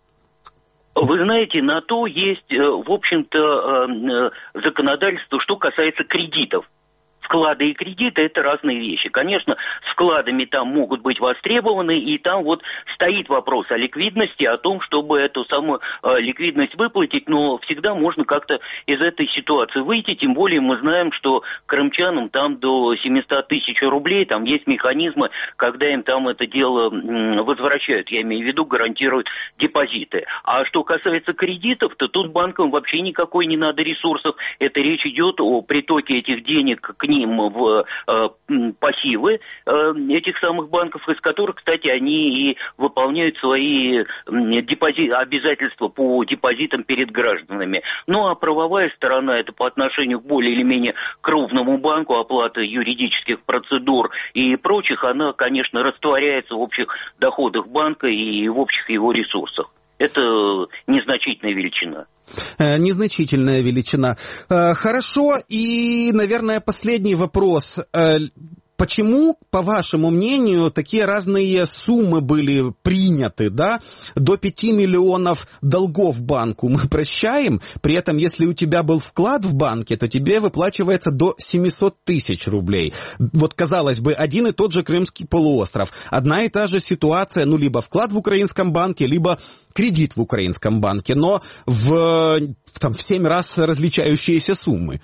Вы знаете, на то есть, в общем-то, законодательство, что касается кредитов. Вклады и кредиты – это разные вещи. Конечно, с вкладами там могут быть востребованы, и там вот стоит вопрос о ликвидности, о том, чтобы эту самую э, ликвидность выплатить, но всегда можно как-то из этой ситуации выйти, тем более мы знаем, что крымчанам там до семьсот тысяч рублей, там есть механизмы, когда им там это дело м, возвращают, я имею в виду, гарантируют депозиты. А что касается кредитов, то тут банкам вообще никакой не надо ресурсов, это речь идет о притоке этих денег к ним в э, пассивы э, этих самых банков, из которых, кстати, они и выполняют свои депози- обязательства по депозитам перед гражданами. Ну, а правовая сторона, это по отношению к более или менее крупному банку, оплата юридических процедур и прочих, она, конечно, растворяется в общих доходах банка и в общих его ресурсах. Это незначительная величина. Незначительная величина. Хорошо, и, наверное, последний вопрос. Почему, по вашему мнению, такие разные суммы были приняты, да? До пяти миллионов долгов банку мы прощаем, при этом, если у тебя был вклад в банке, то тебе выплачивается до семисот тысяч рублей. Вот, казалось бы, один и тот же Крымский полуостров, одна и та же ситуация, ну, либо вклад в украинском банке, либо кредит в украинском банке, но в, там, в семь раз различающиеся суммы.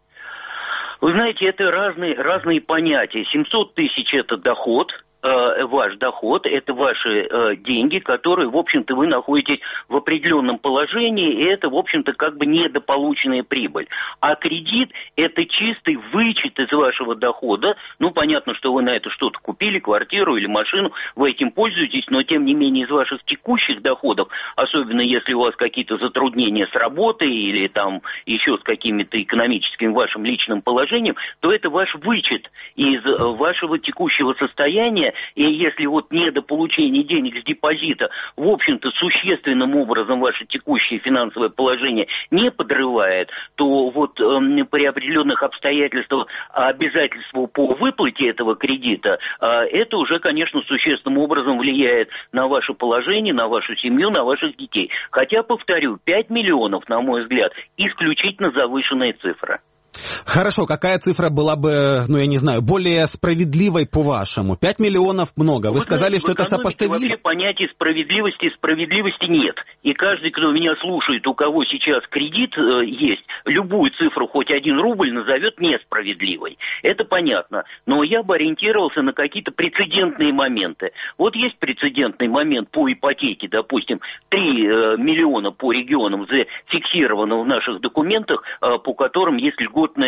Вы знаете, это разные, разные понятия. семьсот тысяч – это доход, э, ваш доход, это ваши э, деньги, которые, в общем-то, вы находитесь в определенном положении, и это, в общем-то, как бы недополученная прибыль. А кредит – это чистый вычет из вашего дохода. Ну, понятно, что вы на это что-то купили, квартиру или машину, вы этим пользуетесь, но, тем не менее, из ваших текущих доходов, особенно если у вас какие-то затруднения с работой или там еще с какими-то экономическим вашим личным положением, то это ваш вычет из вашего текущего состояния, и если вот недополучение денег с депозита, в общем-то, существенным образом ваше текущее финансовое положение не подрывает, то вот э, при определенных обстоятельствах обязательства по выплате этого кредита, э, это уже, конечно, существенным образом влияет на ваше положение, на вашу семью, на ваших детей. Хотя, повторю, пять миллионов, на мой взгляд, исключительно завышенная цифра. Хорошо, какая цифра была бы, ну, я не знаю, более справедливой по-вашему? Пять миллионов много. Вы, Вы сказали, знаете, что это сопоставимо. Вообще понятия справедливости и справедливости нет. И каждый, кто меня слушает, у кого сейчас кредит э, есть, любую цифру, хоть один рубль, назовет несправедливой. Это понятно. Но я бы ориентировался на какие-то прецедентные моменты. Вот есть прецедентный момент по ипотеке, допустим, три э, миллиона по регионам зафиксировано в наших документах, э, по которым есть льготное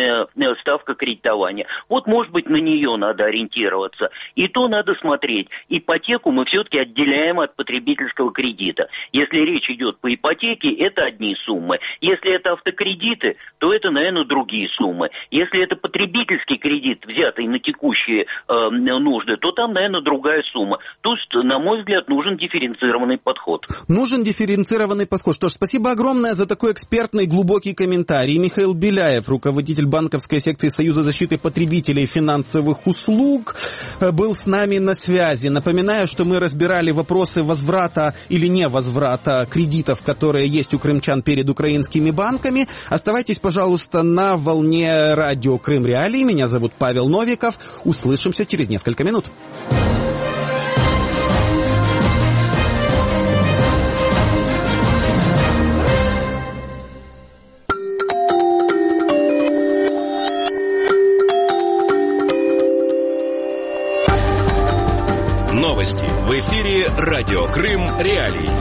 минимальная ставка кредитования. Вот, может быть, на нее надо ориентироваться. И то надо смотреть. Ипотеку мы все-таки отделяем от потребительского кредита. Если речь идет по ипотеке, это одни суммы. Если это автокредиты, то это, наверное, другие суммы. Если это потребительский кредит, взятый на текущие э, нужды, то там, наверное, другая сумма. Тут, на мой взгляд, нужен дифференцированный подход. Нужен дифференцированный подход. Что ж, спасибо огромное за такой экспертный, глубокий комментарий. Михаил Беляев, руководитель банковской секции Союза защиты потребителей финансовых услуг, был с нами на связи. Напоминаю, что мы разбирали вопросы возврата или не возврата кредитов, которые есть у крымчан перед украинскими банками. Оставайтесь, пожалуйста, на волне радио Крым Реалии. Меня зовут Павел Новиков. Услышимся через несколько минут. Новости в эфире радио Крым Реалии.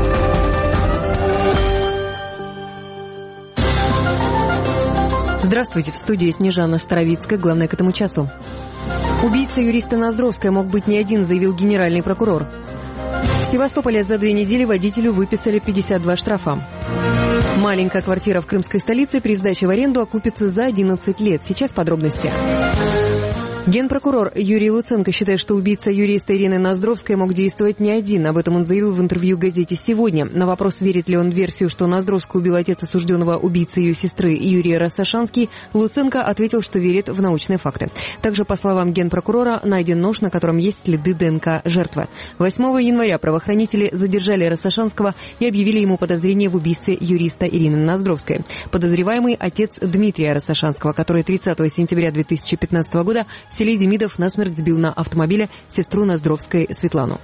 Здравствуйте, в студии Снежана Старовицкая, главное к этому часу. Убийца юриста Ноздровская мог быть не один, заявил генеральный прокурор. В Севастополе за две недели водителю выписали пятьдесят два штрафа. Маленькая квартира в крымской столице при сдаче в аренду окупится за одиннадцать лет. Сейчас подробности. Генпрокурор Юрий Луценко считает, что убийца юриста Ирины Ноздровской мог действовать не один. Об этом он заявил в интервью газете «Сегодня». На вопрос, верит ли он в версию, что Ноздровскую убил отец осужденного убийцы ее сестры Юрий Рассашанский, Луценко ответил, что верит в научные факты. Также, по словам генпрокурора, найден нож, на котором есть следы ДНК жертвы. восьмого января правоохранители задержали Рассашанского и объявили ему подозрение в убийстве юриста Ирины Ноздровской. Подозреваемый отец Дмитрия Рассашанского, который тридцатого сентября две тысячи пятнадцатого года в селе Демидов насмерть сбил на автомобиле сестру Ноздровской Светлану.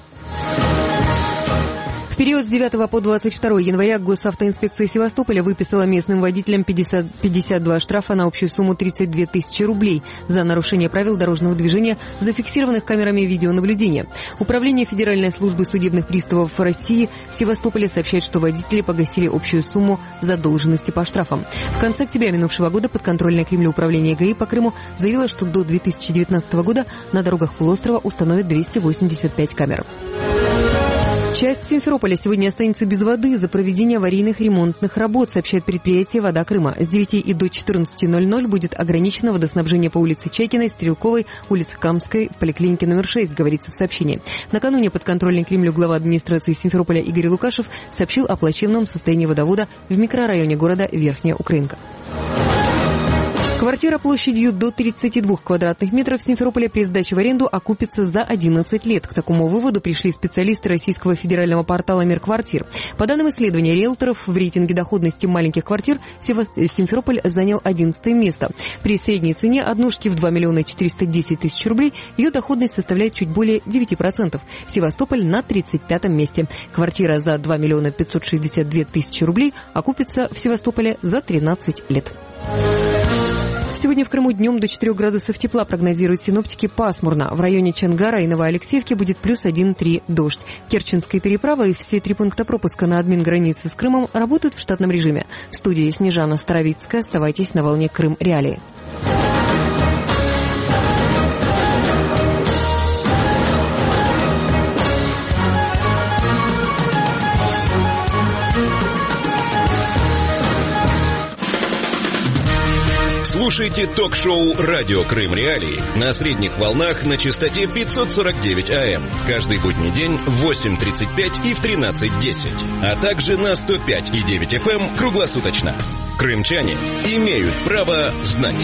В период с девятого по двадцать второе января Госавтоинспекция Севастополя выписала местным водителям пятьдесят, пятьдесят два штрафа на общую сумму тридцать две тысячи рублей за нарушение правил дорожного движения, зафиксированных камерами видеонаблюдения. Управление Федеральной службы судебных приставов России в Севастополе сообщает, что водители погасили общую сумму задолженности по штрафам. В конце октября минувшего года подконтрольное Кремлю управление ГАИ по Крыму заявило, что до две тысячи девятнадцатого года на дорогах полуострова установят двести восемьдесят пять камер. Часть Симферополя сегодня останется без воды из-за проведения аварийных ремонтных работ, сообщает предприятие «Вода Крыма». С девяти и до четырнадцати ноль-ноль будет ограничено водоснабжение по улице Чайкиной, Стрелковой, улице Камской, в поликлинике номер шесть, говорится в сообщении. Накануне подконтрольный Кремлю глава администрации Симферополя Игорь Лукашев сообщил о плачевном состоянии водовода в микрорайоне города Верхняя Украинка. Квартира площадью до тридцати двух квадратных метров в Симферополе при сдаче в аренду окупится за одиннадцать лет. К такому выводу пришли специалисты российского федерального портала «Мир-квартир». По данным исследования риэлторов, в рейтинге доходности маленьких квартир Симферополь занял одиннадцатое место. При средней цене однушки в два миллиона четыреста десять тысяч рублей ее доходность составляет чуть более девяти процентов. Севастополь на тридцать пятом месте. Квартира за два миллиона пятьсот шестьдесят две тысячи рублей окупится в Севастополе за тринадцать лет. Сегодня в Крыму днем до четырёх градусов тепла, прогнозируют синоптики, пасмурно. В районе Чангара и Новоалексеевки будет плюс один-три дождь. Керченская переправа и все три пункта пропуска на админ границы с Крымом работают в штатном режиме. В студии Снежана Старовицкая. Оставайтесь на волне Крым Реалии. Слушайте ток-шоу «Радио Крым Реалии» на средних волнах на частоте пятьсот сорок девять АМ. Каждый будний день в восемь тридцать пять и в тринадцать десять. А также на сто пять и девять эф эм круглосуточно. Крымчане имеют право знать.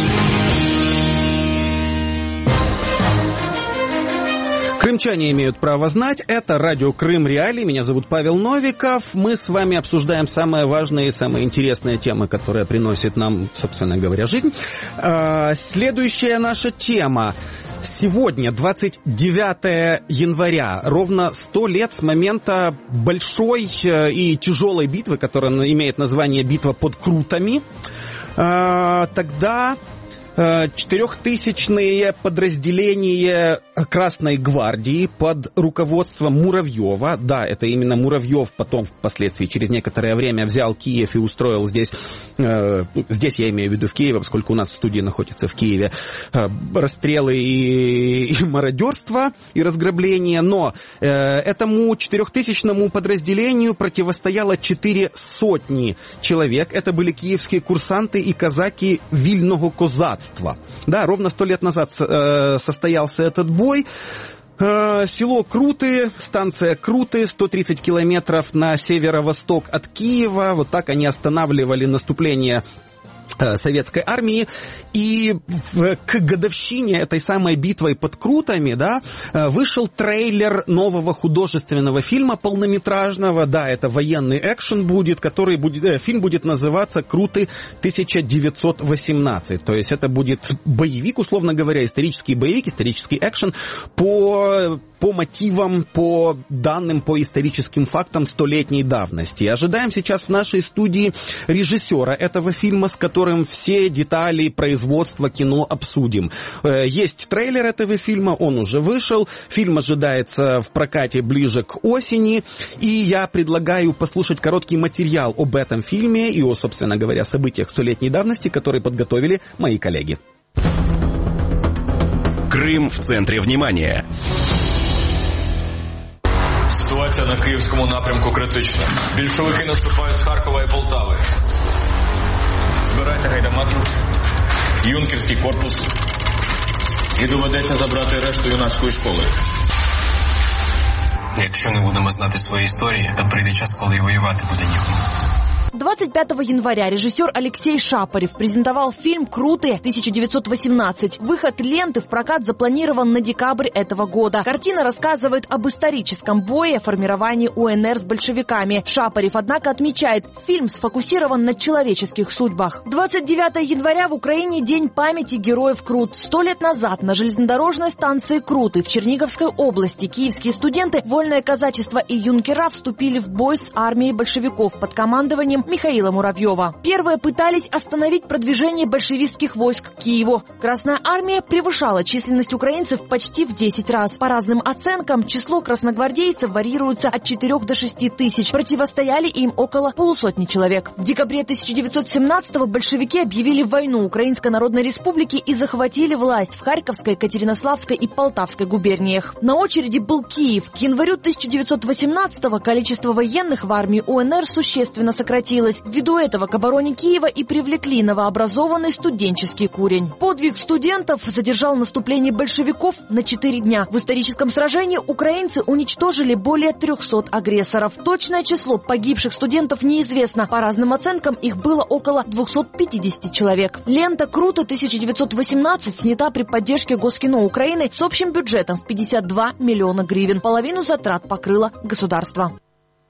Крымчане имеют право знать. Это радио Крым Реалии. Меня зовут Павел Новиков. Мы с вами обсуждаем самые важные и самые интересные темы, которые приносят нам, собственно говоря, жизнь. Следующая наша тема. Сегодня, двадцать девятого января, ровно сто лет с момента большой и тяжелой битвы, которая имеет название «Битва под Крутами». Тогда четырехтысячные подразделения Красной гвардии под руководством Муравьева. Да, это именно Муравьев потом впоследствии через некоторое время взял Киев и устроил здесь, э, здесь я имею в виду в Киеве, поскольку у нас студия находится в Киеве, э, расстрелы и, и мародерство, и разграбление. Но э, этому четырехтысячному подразделению противостояло четыре сотни человек. Это были киевские курсанты и казаки вильного козацтва. Да, ровно сто лет назад э, состоялся этот бой. Э, село Круты, станция Круты, сто тридцать километров на северо-восток от Киева. Вот так они останавливали наступление советской армии, и в, к годовщине этой самой битвы под Крутами, да, вышел трейлер нового художественного фильма полнометражного, да, это военный экшен будет, который будет, э, фильм будет называться «Круты тысяча девятьсот восемнадцать», то есть это будет боевик, условно говоря, исторический боевик, исторический экшен по... по мотивам, по данным, по историческим фактам столетней давности. Ожидаем сейчас в нашей студии режиссера этого фильма, с которым все детали производства кино обсудим. Есть трейлер этого фильма, он уже вышел. Фильм ожидается в прокате ближе к осени. И я предлагаю послушать короткий материал об этом фильме и о, собственно говоря, событиях столетней давности, которые подготовили мои коллеги. Крым в центре внимания. Ситуація на київському напрямку критична. Більшовики наступають з Харкова і Полтави. Збирайте гайдамаків, юнкерський корпус. І доведеться забрати решту юнацької школи. Якщо не будемо знати свої історії, то прийде час, коли і воювати буде нікому. двадцать пятого января режиссер Алексей Шапарев презентовал фильм «Круты тысяча девятьсот восемнадцать». Выход ленты в прокат запланирован на декабрь этого года. Картина рассказывает об историческом бое, формировании УНР с большевиками. Шапарев, однако, отмечает, фильм сфокусирован на человеческих судьбах. двадцать девятого января в Украине День памяти героев Крут. Сто лет назад на железнодорожной станции Круты в Черниговской области киевские студенты, вольное казачество и юнкера вступили в бой с армией большевиков под командованием Михаила Муравьева. Первые пытались остановить продвижение большевистских войск к Киеву. Красная армия превышала численность украинцев почти в десять раз. По разным оценкам, число красногвардейцев варьируется от четырёх до шести тысяч. Противостояли им около полусотни человек. В декабре тысяча девятьсот семнадцатого большевики объявили войну Украинской Народной Республике и захватили власть в Харьковской, Екатеринославской и Полтавской губерниях. На очереди был Киев. К январю тысяча девятьсот восемнадцатого количество военных в армии УНР существенно сократилось. Ввиду этого к обороне Киева и привлекли новообразованный студенческий курень. Подвиг студентов задержал наступление большевиков на четыре дня. В историческом сражении украинцы уничтожили более трехсот агрессоров. Точное число погибших студентов неизвестно. По разным оценкам их было около двухсот пятидесяти человек. Лента «Круто тысяча девятьсот восемнадцать» снята при поддержке Госкино Украины с общим бюджетом в пятьдесят два миллиона гривен. Половину затрат покрыло государство.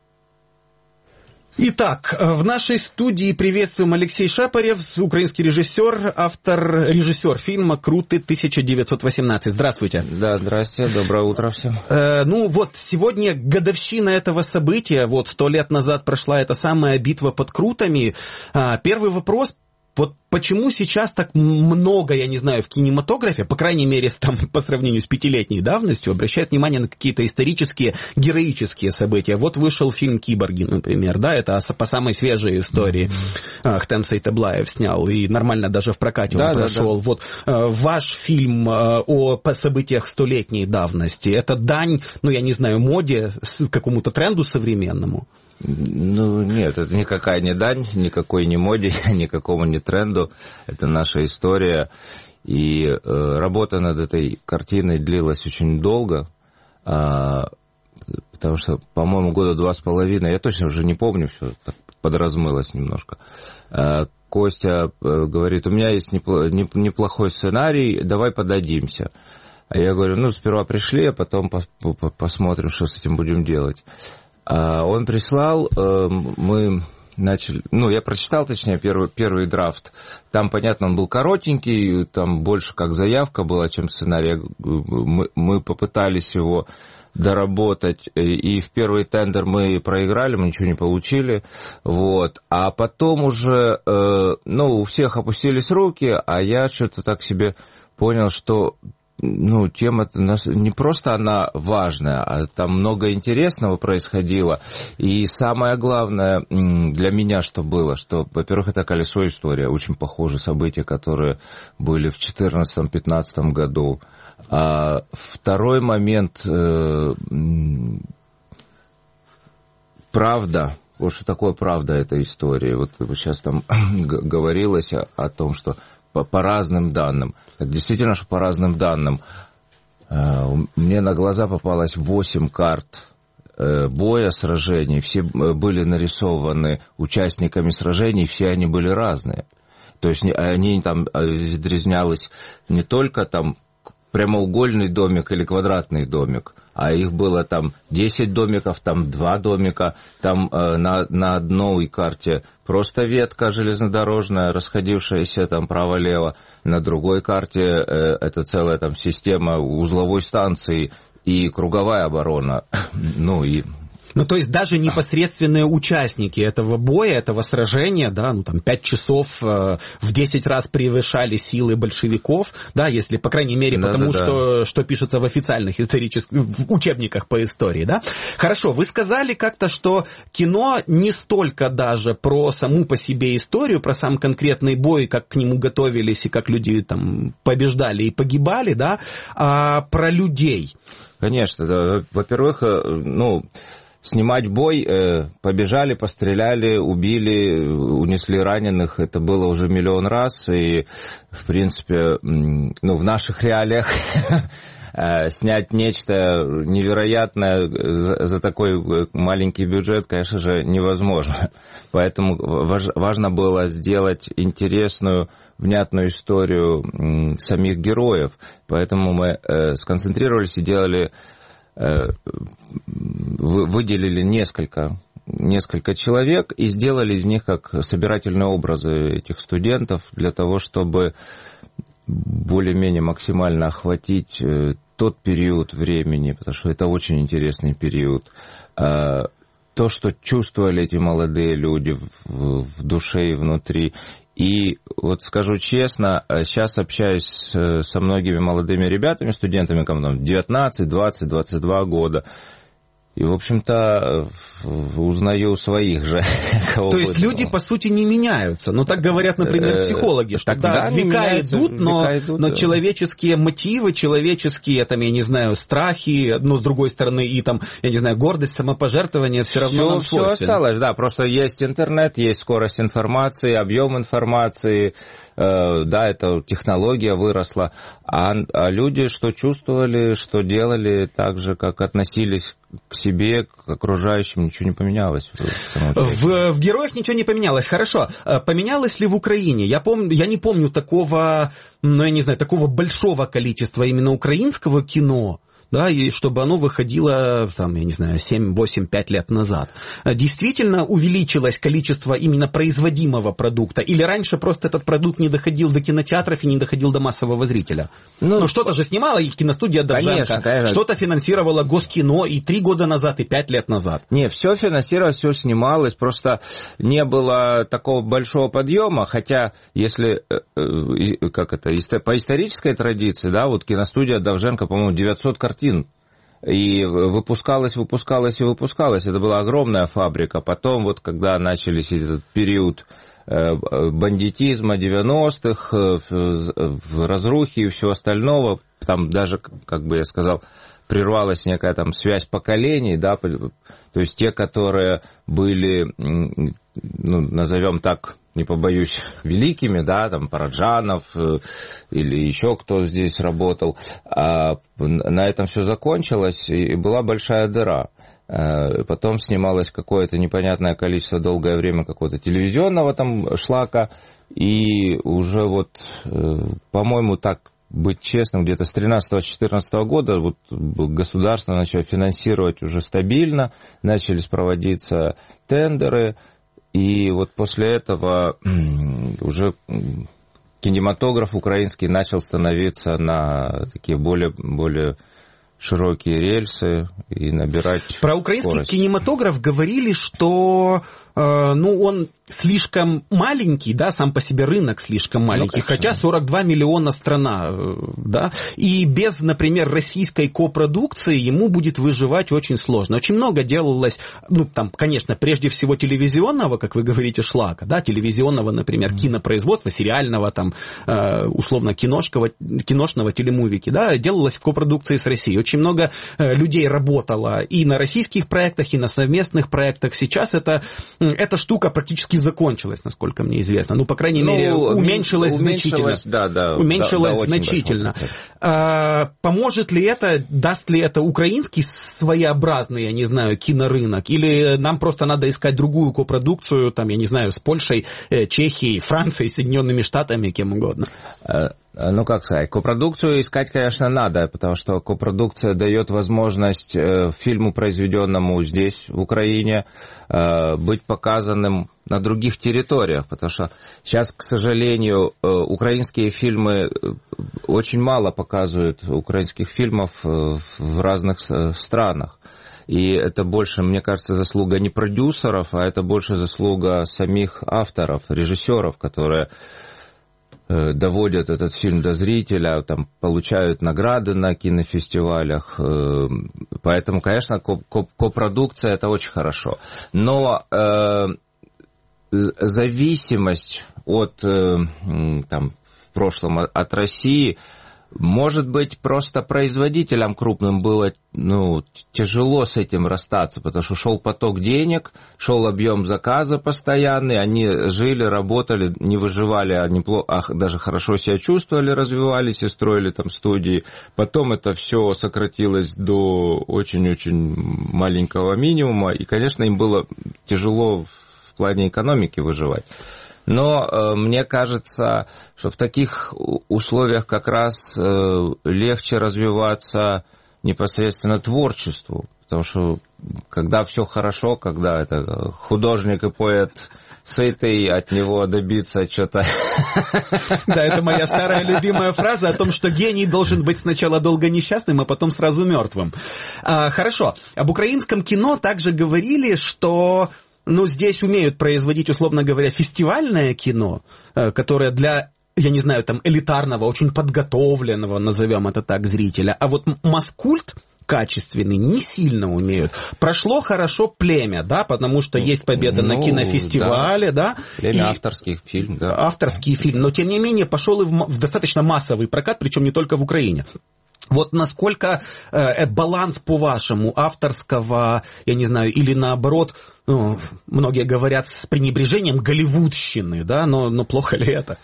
Итак, в нашей студии приветствуем Алексей Шапарев, украинский режиссер, автор, режиссер фильма «Круты тысяча девятьсот восемнадцать». Здравствуйте. Да, здрасте, доброе утро всем. Э, ну вот, сегодня годовщина этого события, вот сто лет назад прошла эта самая битва под Крутами. А, первый вопрос. Вот почему сейчас так много, я не знаю, в кинематографе, по крайней мере, там, по сравнению с пятилетней давностью, обращают внимание на какие-то исторические, героические события. Вот вышел фильм «Киборги», например, да, это по самой свежей истории. Mm-hmm. Хтем Сейтаблаев снял, и нормально даже в прокате да, он прошел. Да, да. Вот ваш фильм о событиях столетней давности, это дань, ну, я не знаю, моде, какому-то тренду современному? Ну, нет, это никакая не дань, никакой не моде, никакому не тренду. Это наша история. И э, работа над этой картиной длилась очень долго, э, потому что, по-моему, года два с половиной, я точно уже не помню, все так подразмылось немножко. Э, Костя э, говорит, у меня есть непло- неплохой сценарий, давай подадимся. А я говорю, ну, сперва пришли, а потом пос- посмотрим, что с этим будем делать. Он прислал, мы начали, ну, я прочитал, точнее, первый, первый драфт. Там, понятно, он был коротенький, там больше как заявка была, чем сценарий. Мы, мы попытались его доработать, и в первый тендер мы проиграли, мы ничего не получили, вот. А потом уже, ну, у всех опустились руки, а я что-то так себе понял, что ну, тема не просто она важная, а там много интересного происходило. И самое главное для меня, что было, что, во-первых, это «Колесо истории», очень похожие события, которые были в четырнадцатом-пятнадцатом году. А второй момент, э, правда, вот что такое правда этой истории. Вот сейчас там говорилось о, о том, что по, по разным данным, так действительно, что по разным данным, э, мне на глаза попалось восемь карт э, боя, сражений, все были нарисованы участниками сражений, все они были разные. То есть они там відрізнялись не только там прямоугольный домик или квадратный домик, а их было там десять домиков, там два домика, там э, на, на одной карте просто ветка железнодорожная, расходившаяся там право-лево, на другой карте э, это целая там система узловой станции и круговая оборона, ну и... Ну, то есть даже непосредственные участники этого боя, этого сражения, да, ну, там, пять часов э, в десять раз превышали силы большевиков, да, если, по крайней мере, да, потому да, что, да. что пишется в официальных исторических, в учебниках по истории, да. Хорошо, вы сказали как-то, что кино не столько даже про саму по себе историю, про сам конкретный бой, как к нему готовились и как люди там побеждали и погибали, да, а про людей. Конечно, да. Во-первых, ну... Снимать бой, э, побежали, постреляли, убили, унесли раненых, это было уже миллион раз, и, в принципе, ну, в наших реалиях снять нечто невероятное за, за такой маленький бюджет, конечно же, невозможно. Поэтому важ, важно было сделать интересную, внятную историю самих героев, поэтому мы э, сконцентрировались и делали... выделили несколько, несколько человек и сделали из них как собирательные образы этих студентов для того, чтобы более-менее максимально охватить тот период времени, потому что это очень интересный период. То, что чувствовали эти молодые люди в, в душе и внутри. И вот скажу честно, сейчас общаюсь со многими молодыми ребятами, студентами, там девятнадцать, двадцать, двадцать два года. И, в общем-то, узнаю своих же. Кого То есть люди, по сути, не меняются. Ну, так говорят, например, психологи, что да, века идут, но, идут, но да. человеческие мотивы, человеческие, там, я не знаю, страхи, но, с другой стороны, и там, я не знаю, гордость, самопожертвование все равно все, нам свойственно. Все осталось, да, просто есть интернет, есть скорость информации, объем информации, э, да, это технология выросла, а, а люди что чувствовали, что делали, так же, как относились к себе, к окружающим, ничего не поменялось. В, в, в героях ничего не поменялось. Хорошо. Поменялось ли в Украине? Я, помню, я не помню такого, ну, я не знаю, такого большого количества именно украинского кино, да, и чтобы оно выходило, там, я не знаю, семь, восемь, пять лет назад. Действительно увеличилось количество именно производимого продукта? Или раньше просто этот продукт не доходил до кинотеатров и не доходил до массового зрителя? Ну, ну что-то же снимала и киностудия Довженко, что-то финансировало Госкино и три года назад, и пять лет назад. Не, все финансировалось, все снималось, просто не было такого большого подъема, хотя, если, как это, по исторической традиции, да, вот киностудия Довженко, по-моему, девятьсот картин. И выпускалось, выпускалось и выпускалось. Это была огромная фабрика. Потом, вот когда начались этот период бандитизма девяностых, разрухи и всего остального, там даже, как бы я сказал, прервалась некая там связь поколений, да, то есть те, которые были, ну, назовем так, не побоюсь, великими, да, там, Параджанов или еще кто здесь работал, а на этом все закончилось, и была большая дыра. Потом снималось какое-то непонятное количество, долгое время какого-то телевизионного там шлака, и уже вот, по-моему, так, быть честным, где-то с тринадцатого-четырнадцатого года вот государство начало финансировать уже стабильно, начались проводиться тендеры, и вот после этого уже кинематограф украинский начал становиться на такие более, более широкие рельсы и набирать Про украинский скорость. Кинематограф говорили, что э, ну, он слишком маленький, да, сам по себе рынок слишком маленький, ну, хотя сорок два миллиона страна, да, и без, например, российской копродукции ему будет выживать очень сложно. Очень много делалось, ну, там, конечно, прежде всего телевизионного, как вы говорите, шлака, да, телевизионного, например, mm-hmm. кинопроизводства, сериального, там, э, условно, киношного, киношного телемувики, да, делалось в копродукции с Россией. Очень много э, людей работало и на российских проектах, и на совместных проектах. Сейчас это, эта штука практически закончилась, насколько мне известно. Ну, по крайней ну, мере, уменьшилась, уменьшилась значительно. Да, да, уменьшилась да, да, значительно. А, поможет ли это, даст ли это украинский своеобразный, я не знаю, кинорынок? Или нам просто надо искать другую копродукцию, там, я не знаю, с Польшей, Чехией, Францией, Соединенными Штатами, кем угодно? Ну, как сказать, копродукцию искать, конечно, надо, потому что копродукция дает возможность э, фильму, произведенному здесь, в Украине, э, быть показанным на других территориях, потому что сейчас, к сожалению, э, украинские фильмы очень мало показывают украинских фильмов э, в разных э, странах. И это больше, мне кажется, заслуга не продюсеров, а это больше заслуга самих авторов, режиссеров, которые доводят этот фильм до зрителя, там, получают награды на кинофестивалях. Поэтому, конечно, копродукция – это очень хорошо. Но э, зависимость от, э, там, в прошлом от России, может быть, просто производителям крупным было, ну, тяжело с этим расстаться, потому что шел поток денег, шел объем заказа постоянный, они жили, работали, не выживали, а, неплохо, а даже хорошо себя чувствовали, развивались и строили там студии. Потом это все сократилось до очень-очень маленького минимума, и, конечно, им было тяжело в плане экономики выживать. Но э, мне кажется, что в таких условиях как раз э, легче развиваться непосредственно творчеству. Потому что когда все хорошо, когда это художник и поэт сытый, от него добиться что-то... Да, это моя старая любимая фраза о том, что гений должен быть сначала долго несчастным, а потом сразу мертвым. А, хорошо. Об украинском кино также говорили, что... Ну, здесь умеют производить, условно говоря, фестивальное кино, которое для, я не знаю, там, элитарного, очень подготовленного, назовем это так, зрителя. А вот маскульт качественный не сильно умеют. Прошло хорошо «Племя», да, потому что есть победа ну, на кинофестивале, да. да «Племя» — авторский фильм, да. Авторский фильм, но, тем не менее, пошел и в, в достаточно массовый прокат, причем не только в Украине. Вот насколько э, баланс, по-вашему, авторского, я не знаю, или наоборот, ну, многие говорят с пренебрежением голливудщины, да, но, но плохо ли это?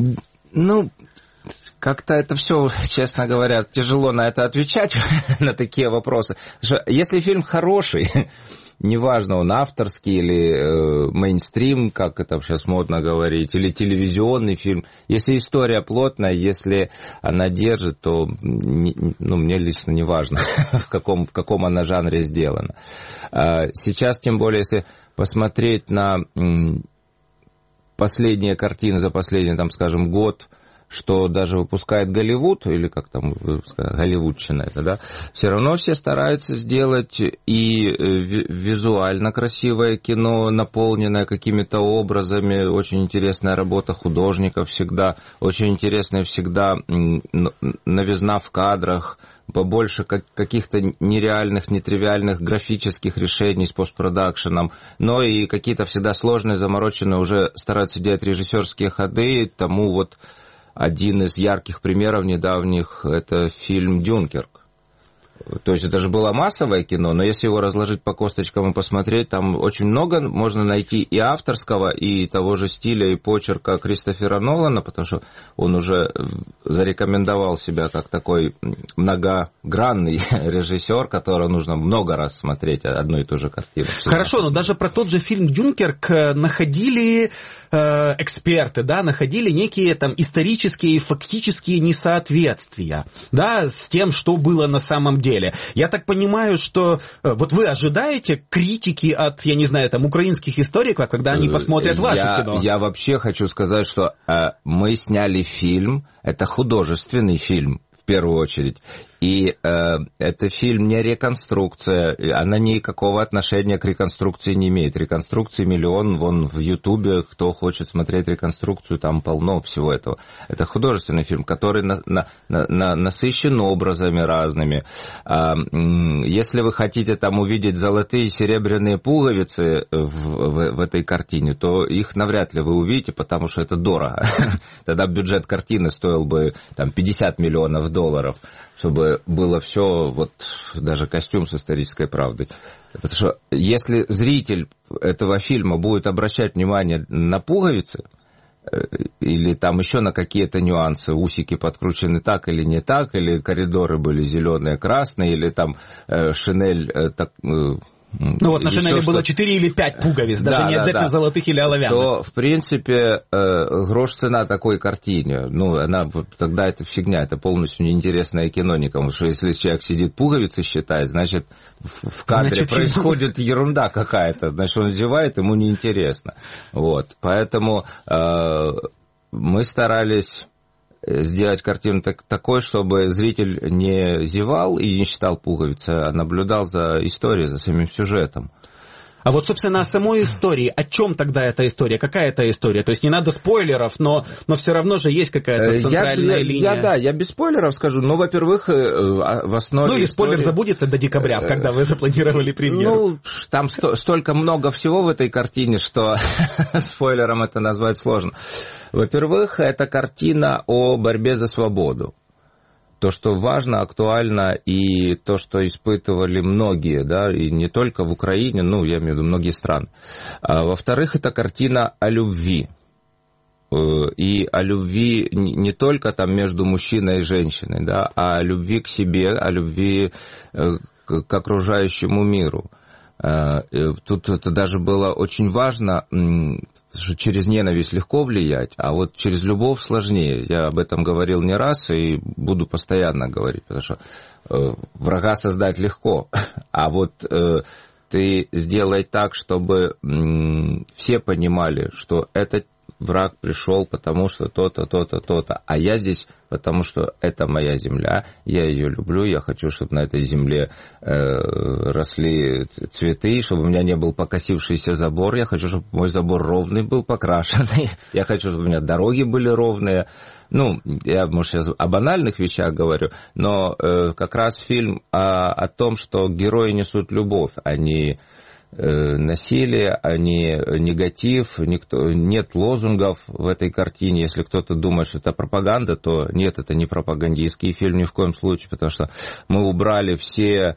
Ну, как-то это все, честно говоря, тяжело на это отвечать, на такие вопросы. Если фильм хороший, неважно, он авторский или э, мейнстрим, как это сейчас модно говорить, или телевизионный фильм, если история плотная, если она держит, то не, ну, мне лично не важно, в каком, в каком она жанре сделана. А сейчас, тем более, если посмотреть на м, последние картины за последний, там, скажем, год, что даже выпускает Голливуд, или как там, голливудщина это, да, все равно все стараются сделать и визуально красивое кино, наполненное какими-то образами, очень интересная работа художников всегда, очень интересная всегда новизна в кадрах, побольше каких-то нереальных, нетривиальных графических решений с постпродакшеном, но и какие-то всегда сложные, замороченные уже стараются делать режиссерские ходы, тому вот один из ярких примеров недавних – это фильм «Дюнкерк». То есть это же было массовое кино, но если его разложить по косточкам и посмотреть, там очень много можно найти и авторского, и того же стиля, и почерка Кристофера Нолана, потому что он уже зарекомендовал себя как такой многогранный режиссер, которого нужно много раз смотреть одну и ту же картину. Хорошо, но даже про тот же фильм «Дюнкерк» находили э, эксперты, да, находили некие там исторические и фактические несоответствия, да, с тем, что было на самом деле. Я так понимаю, что вот вы ожидаете критики от, я не знаю, там, украинских историков, когда они посмотрят ваше я, кино? Я вообще хочу сказать, что э, мы сняли фильм, это художественный фильм, в первую очередь, И э, это фильм не реконструкция, она никакого отношения к реконструкции не имеет. Реконструкции миллион, вон в Ютубе, кто хочет смотреть реконструкцию, там полно всего этого. Это художественный фильм, который на, на, на, насыщен образами разными. А, если вы хотите там увидеть золотые и серебряные пуговицы в, в, в этой картине, то их навряд ли вы увидите, потому что это дорого. Тогда бюджет картины стоил бы там пятьдесят миллионов долларов, чтобы было все, вот даже костюм с исторической правдой. Потому что если зритель этого фильма будет обращать внимание на пуговицы, или там еще на какие-то нюансы, усики подкручены так или не так, или коридоры были зеленые, красные, или там э, шинель... Э, так, э, Ну вот на Шинели что... было четыре или пять пуговиц, даже да, не да, обязательно да. золотых или оловянных. То, в принципе, грош цена такой картине. Ну, она тогда это фигня, это полностью неинтересное кино никому. Потому что если человек сидит пуговицы считает, значит, в кадре значит, происходит ему... ерунда какая-то. Значит, он зевает, ему неинтересно. Вот. Поэтому э, мы старались... сделать картину так, такой, чтобы зритель не зевал и не считал пуговицы, а наблюдал за историей, за самим сюжетом. А вот, собственно, о самой истории. О чем тогда эта история? Какая это история? То есть не надо спойлеров, но, но все равно же есть какая-то центральная я, линия. Я, да, я без спойлеров скажу. Ну, во-первых, в основе... Ну, или спойлер истории... забудется до декабря, когда вы запланировали премьеру. Ну, там сто, столько много всего в этой картине, что спойлером это назвать сложно. Во-первых, это картина о борьбе за свободу. То, что важно, актуально, и то, что испытывали многие, да, и не только в Украине, ну, я имею в виду многие страны. А, во-вторых, это картина о любви. И о любви не только там между мужчиной и женщиной, да, а о любви к себе, о любви к окружающему миру. Тут это даже было очень важно, что через ненависть легко влиять, а вот через любовь сложнее. Я об этом говорил не раз и буду постоянно говорить, потому что э, врага создать легко, а вот э, ты сделай так, чтобы э, все понимали, что этот враг пришел, потому что то-то, то-то, то-то, а я здесь, потому что это моя земля, я ее люблю, я хочу, чтобы на этой земле э, росли цветы, чтобы у меня не был покосившийся забор, я хочу, чтобы мой забор ровный был, покрашенный, я хочу, чтобы у меня дороги были ровные. Ну, я, может, сейчас о банальных вещах говорю, но э, как раз фильм о, о том, что герои несут любовь, они... насилие, а не негатив, никто, нет лозунгов в этой картине. Если кто-то думает, что это пропаганда, то нет, это не пропагандистский фильм ни в коем случае, потому что мы убрали все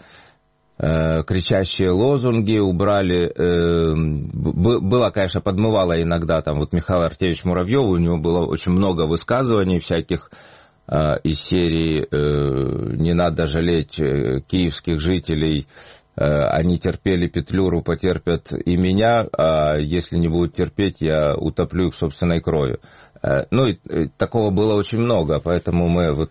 э, кричащие лозунги, убрали... Э, было, конечно, подмывало иногда, там вот Михаил Артемьевич Муравьев, у него было очень много высказываний всяких э, из серии э, «Не надо жалеть э, киевских жителей», они терпели Петлюру, потерпят и меня, а если не будут терпеть, я утоплю их собственной кровью. Ну, и такого было очень много, поэтому мы вот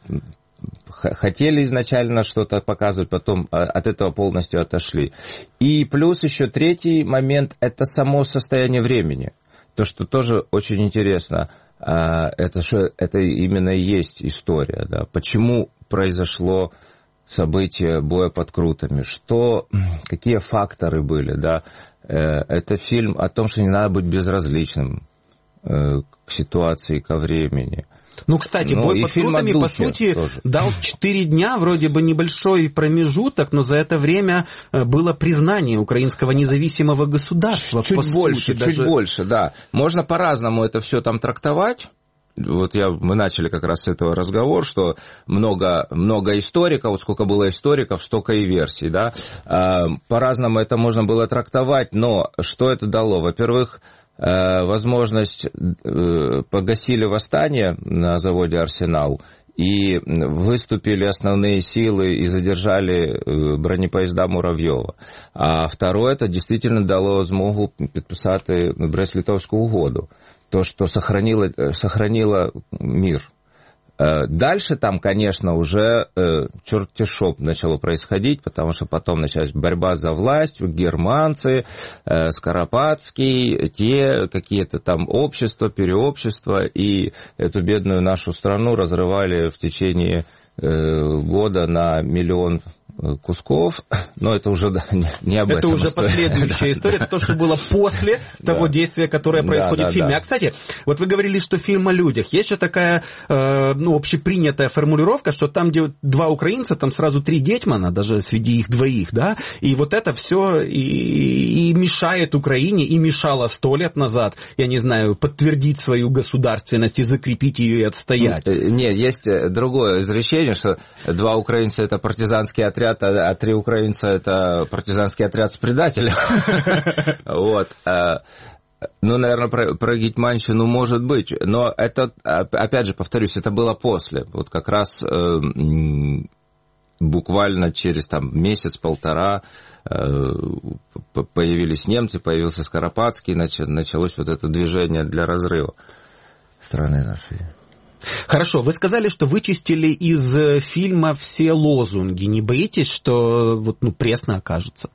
хотели изначально что-то показывать, потом от этого полностью отошли. И плюс еще третий момент – это само состояние времени. То, что тоже очень интересно, это, что это именно и есть история. Да? Почему произошло события боя под Крутами, что, какие факторы были, да, это фильм о том, что не надо быть безразличным к ситуации, ко времени. Ну, кстати, ну, бой под Крутами, по сути, тоже дал четыре дня, вроде бы небольшой промежуток, но за это время было признание украинского независимого государства. Чуть больше, сути, чуть даже... больше, да. Можно по-разному это все там трактовать. Вот я, мы начали как раз с этого разговор, что много, много историков, вот сколько было историков, столько и версий, да. По-разному это можно было трактовать, но что это дало? Во-первых, возможность, погасили восстание на заводе «Арсенал», и выступили основные силы и задержали бронепоезда Муравьева. А второе, это действительно дало змогу підписати Брест-Литовську угоду. То, что сохранило, сохранило мир. Дальше там, конечно, уже чертишоп начало происходить, потому что потом началась борьба за власть, германцы, Скоропадский, те какие-то там общества, переобщества, и эту бедную нашу страну разрывали в течение года на миллион кусков, но это уже да, не, не об это этом. Это уже история. последующая история, это то, что было после того действия, которое происходит в фильме. А, кстати, вот вы говорили, что фильм о людях. Есть же такая, ну, общепринятая формулировка, что там, где два украинца, там сразу три гетьмана, даже среди их двоих, да, и вот это все и, и мешает Украине, и мешало сто лет назад, я не знаю, подтвердить свою государственность и закрепить ее и отстоять. Нет, есть другое изречение, что два украинца — это партизанский отряд, а три украинца — это партизанский отряд с предателем. Вот. Ну, наверное, про, про гетьманщину может быть. Но это, опять же, повторюсь, это было после. Вот как раз э, буквально через там, месяц-полтора э, появились немцы, появился Скоропадский, началось вот это движение для разрыва страны нашей. Хорошо, вы сказали, что вычистили из фильма все лозунги. Не боитесь, что вот, ну, пресно окажется?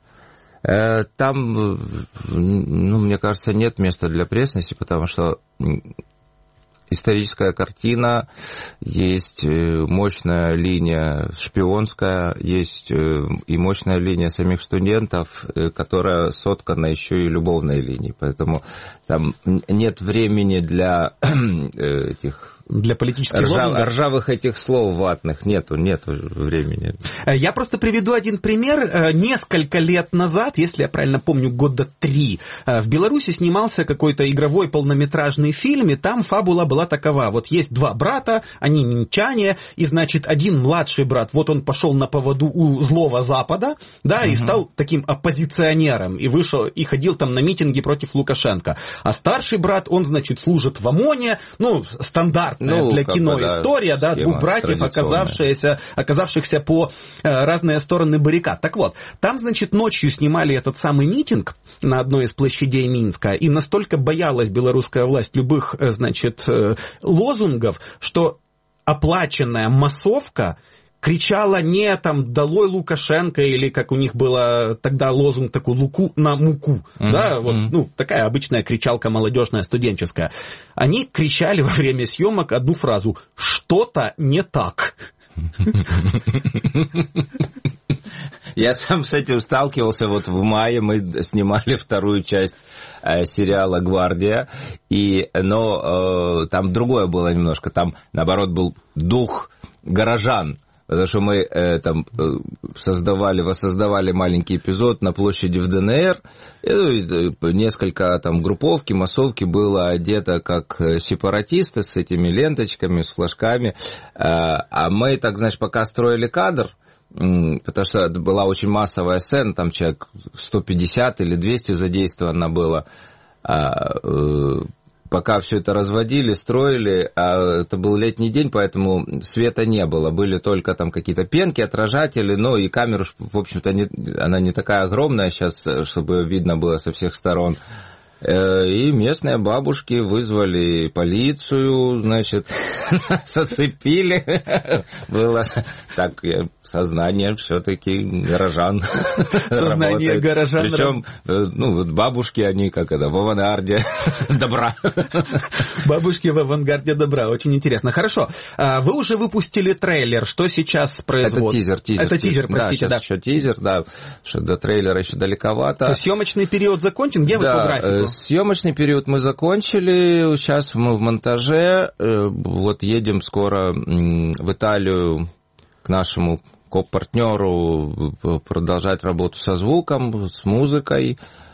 Там, ну, мне кажется, нет места для пресности, потому что историческая картина, есть мощная линия шпионская, есть и мощная линия самих студентов, которая соткана еще и любовной линией. Поэтому там нет времени для этих... Для политических Ржав, лозунгов? Ржавых этих слов ватных нету, нету времени. Я просто приведу один пример. Несколько лет назад, если я правильно помню, года три, в Беларуси снимался какой-то игровой полнометражный фильм, и там фабула была такова. Вот есть два брата, они минчане, и, значит, один младший брат, вот он пошел на поводу у злого Запада, да, угу. и стал таким оппозиционером, и вышел, и ходил там на митинги против Лукашенко. А старший брат, он, значит, служит в ОМОНе, ну, стандарт. Ну, для кино бы, да, история, да, двух братьев, оказавшихся, оказавшихся по э, разные стороны баррикад. Так вот, там, значит, ночью снимали этот самый митинг на одной из площадей Минска, и настолько боялась белорусская власть любых, э, значит, э, лозунгов, что оплаченная массовка кричала не там «Долой Лукашенко» или, как у них было тогда лозунг такой «Луку на муку». Mm-hmm. Да, вот, ну, такая обычная кричалка молодежная, студенческая. Они кричали во время съемок одну фразу «Что-то не так». Я сам с этим сталкивался. Вот в мае мы снимали вторую часть э, сериала «Гвардия», и, но э, там другое было немножко. Там, наоборот, был дух горожан. Потому что мы э, там создавали, воссоздавали маленький эпизод на площади в ДНР. И, ну, несколько там групповки, массовки было одето как сепаратисты с этими ленточками, с флажками. А мы, так, знаешь, пока строили кадр, потому что была очень массовая сцена, там человек сто пятьдесят или двести задействовано было. Пока все это разводили, строили, а это был летний день, поэтому света не было. Были только там какие-то пенки, отражатели, ну и камера, в общем-то, не, она не такая огромная сейчас, чтобы видно было со всех сторон. И местные бабушки вызвали полицию, значит, зацепили. Было так, сознание все-таки горожан. Сознание работает. горожан. Причем, ну, вот бабушки, они как это, в авангарде добра. Бабушки в авангарде добра, очень интересно. Хорошо, вы уже выпустили трейлер, что сейчас производит? Это тизер, тизер. Это тизер, простите, да. Сейчас еще тизер, да, что до трейлера еще далековато. Съемочный период закончен, где вы по графику? Съемочный период мы закончили, сейчас мы в монтаже, вот едем скоро в Италию к нашему коп-партнеру продолжать работу со звуком, с музыкой,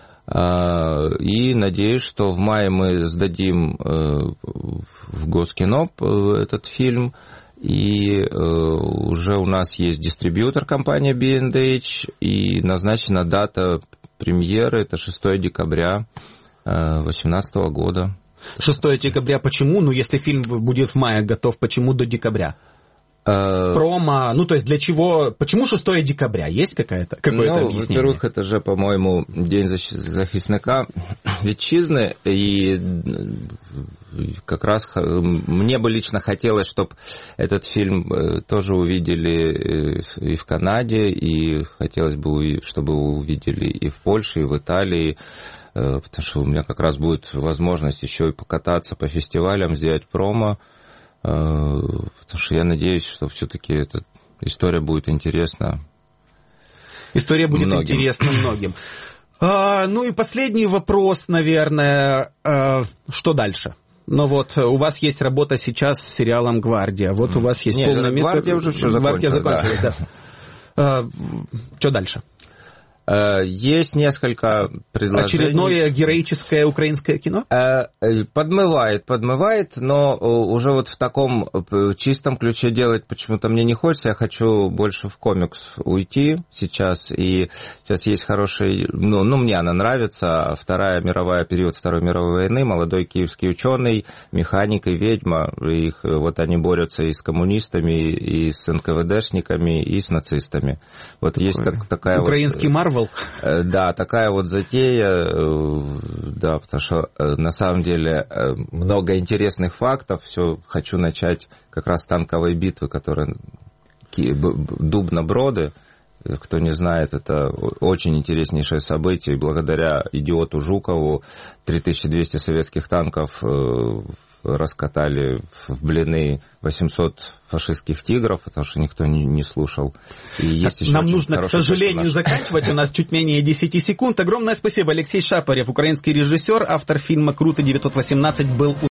и надеюсь, что в мае мы сдадим в Госкино этот фильм, и уже у нас есть дистрибьютор, компания би энд эйч, и назначена дата премьеры, это шестое декабря две тысячи восемнадцатого года. шестое декабря почему? Ну, если фильм будет в мае готов, почему до декабря? Промо, ну, то есть для чего, почему шестое декабря? Есть какая-то, какое-то ну, объяснение? Во-первых, это же, по-моему, День захисника вітчизни, и как раз мне бы лично хотелось, чтобы этот фильм тоже увидели и в Канаде, и хотелось бы, чтобы увидели и в Польше, и в Италии, потому что у меня как раз будет возможность еще и покататься по фестивалям, сделать промо. Потому что я надеюсь, что все-таки эта история будет интересна. История будет многим. интересна многим. А, ну и последний вопрос, наверное, а, что дальше? Ну вот, у вас есть работа сейчас с сериалом «Гвардия», вот у вас есть Нет, полная метр... «Гвардия» уже все закончилась. закончилась, да. да. А, что дальше? Есть несколько предложений. Очередное героическое украинское кино? Подмывает, подмывает, но уже вот в таком чистом ключе делать почему-то мне не хочется. Я хочу больше в комикс уйти сейчас. И сейчас есть хороший... Ну, ну мне она нравится. Вторая мировая, период Второй мировой войны. Молодой киевский ученый, механик и ведьма. Их, вот они борются и с коммунистами, и с эн ка вэ дэшниками, и с нацистами. Вот есть так, такая Украинский вот... Марвел? Да, такая вот затея, да, потому что на самом деле много интересных фактов. Все хочу начать как раз с танковой битвы, которая Дубно-Броды. Кто не знает, это очень интереснейшее событие. И благодаря идиоту Жукову три тысячи двести советских танков раскатали в блины восемьсот фашистских тигров, потому что никто не, не слушал. И есть еще нам нужно, к сожалению, персонаж. заканчивать. У нас чуть менее десять секунд. Огромное спасибо. Алексей Шапарев, украинский режиссер, автор фильма «Круто девятьсот восемнадцать» был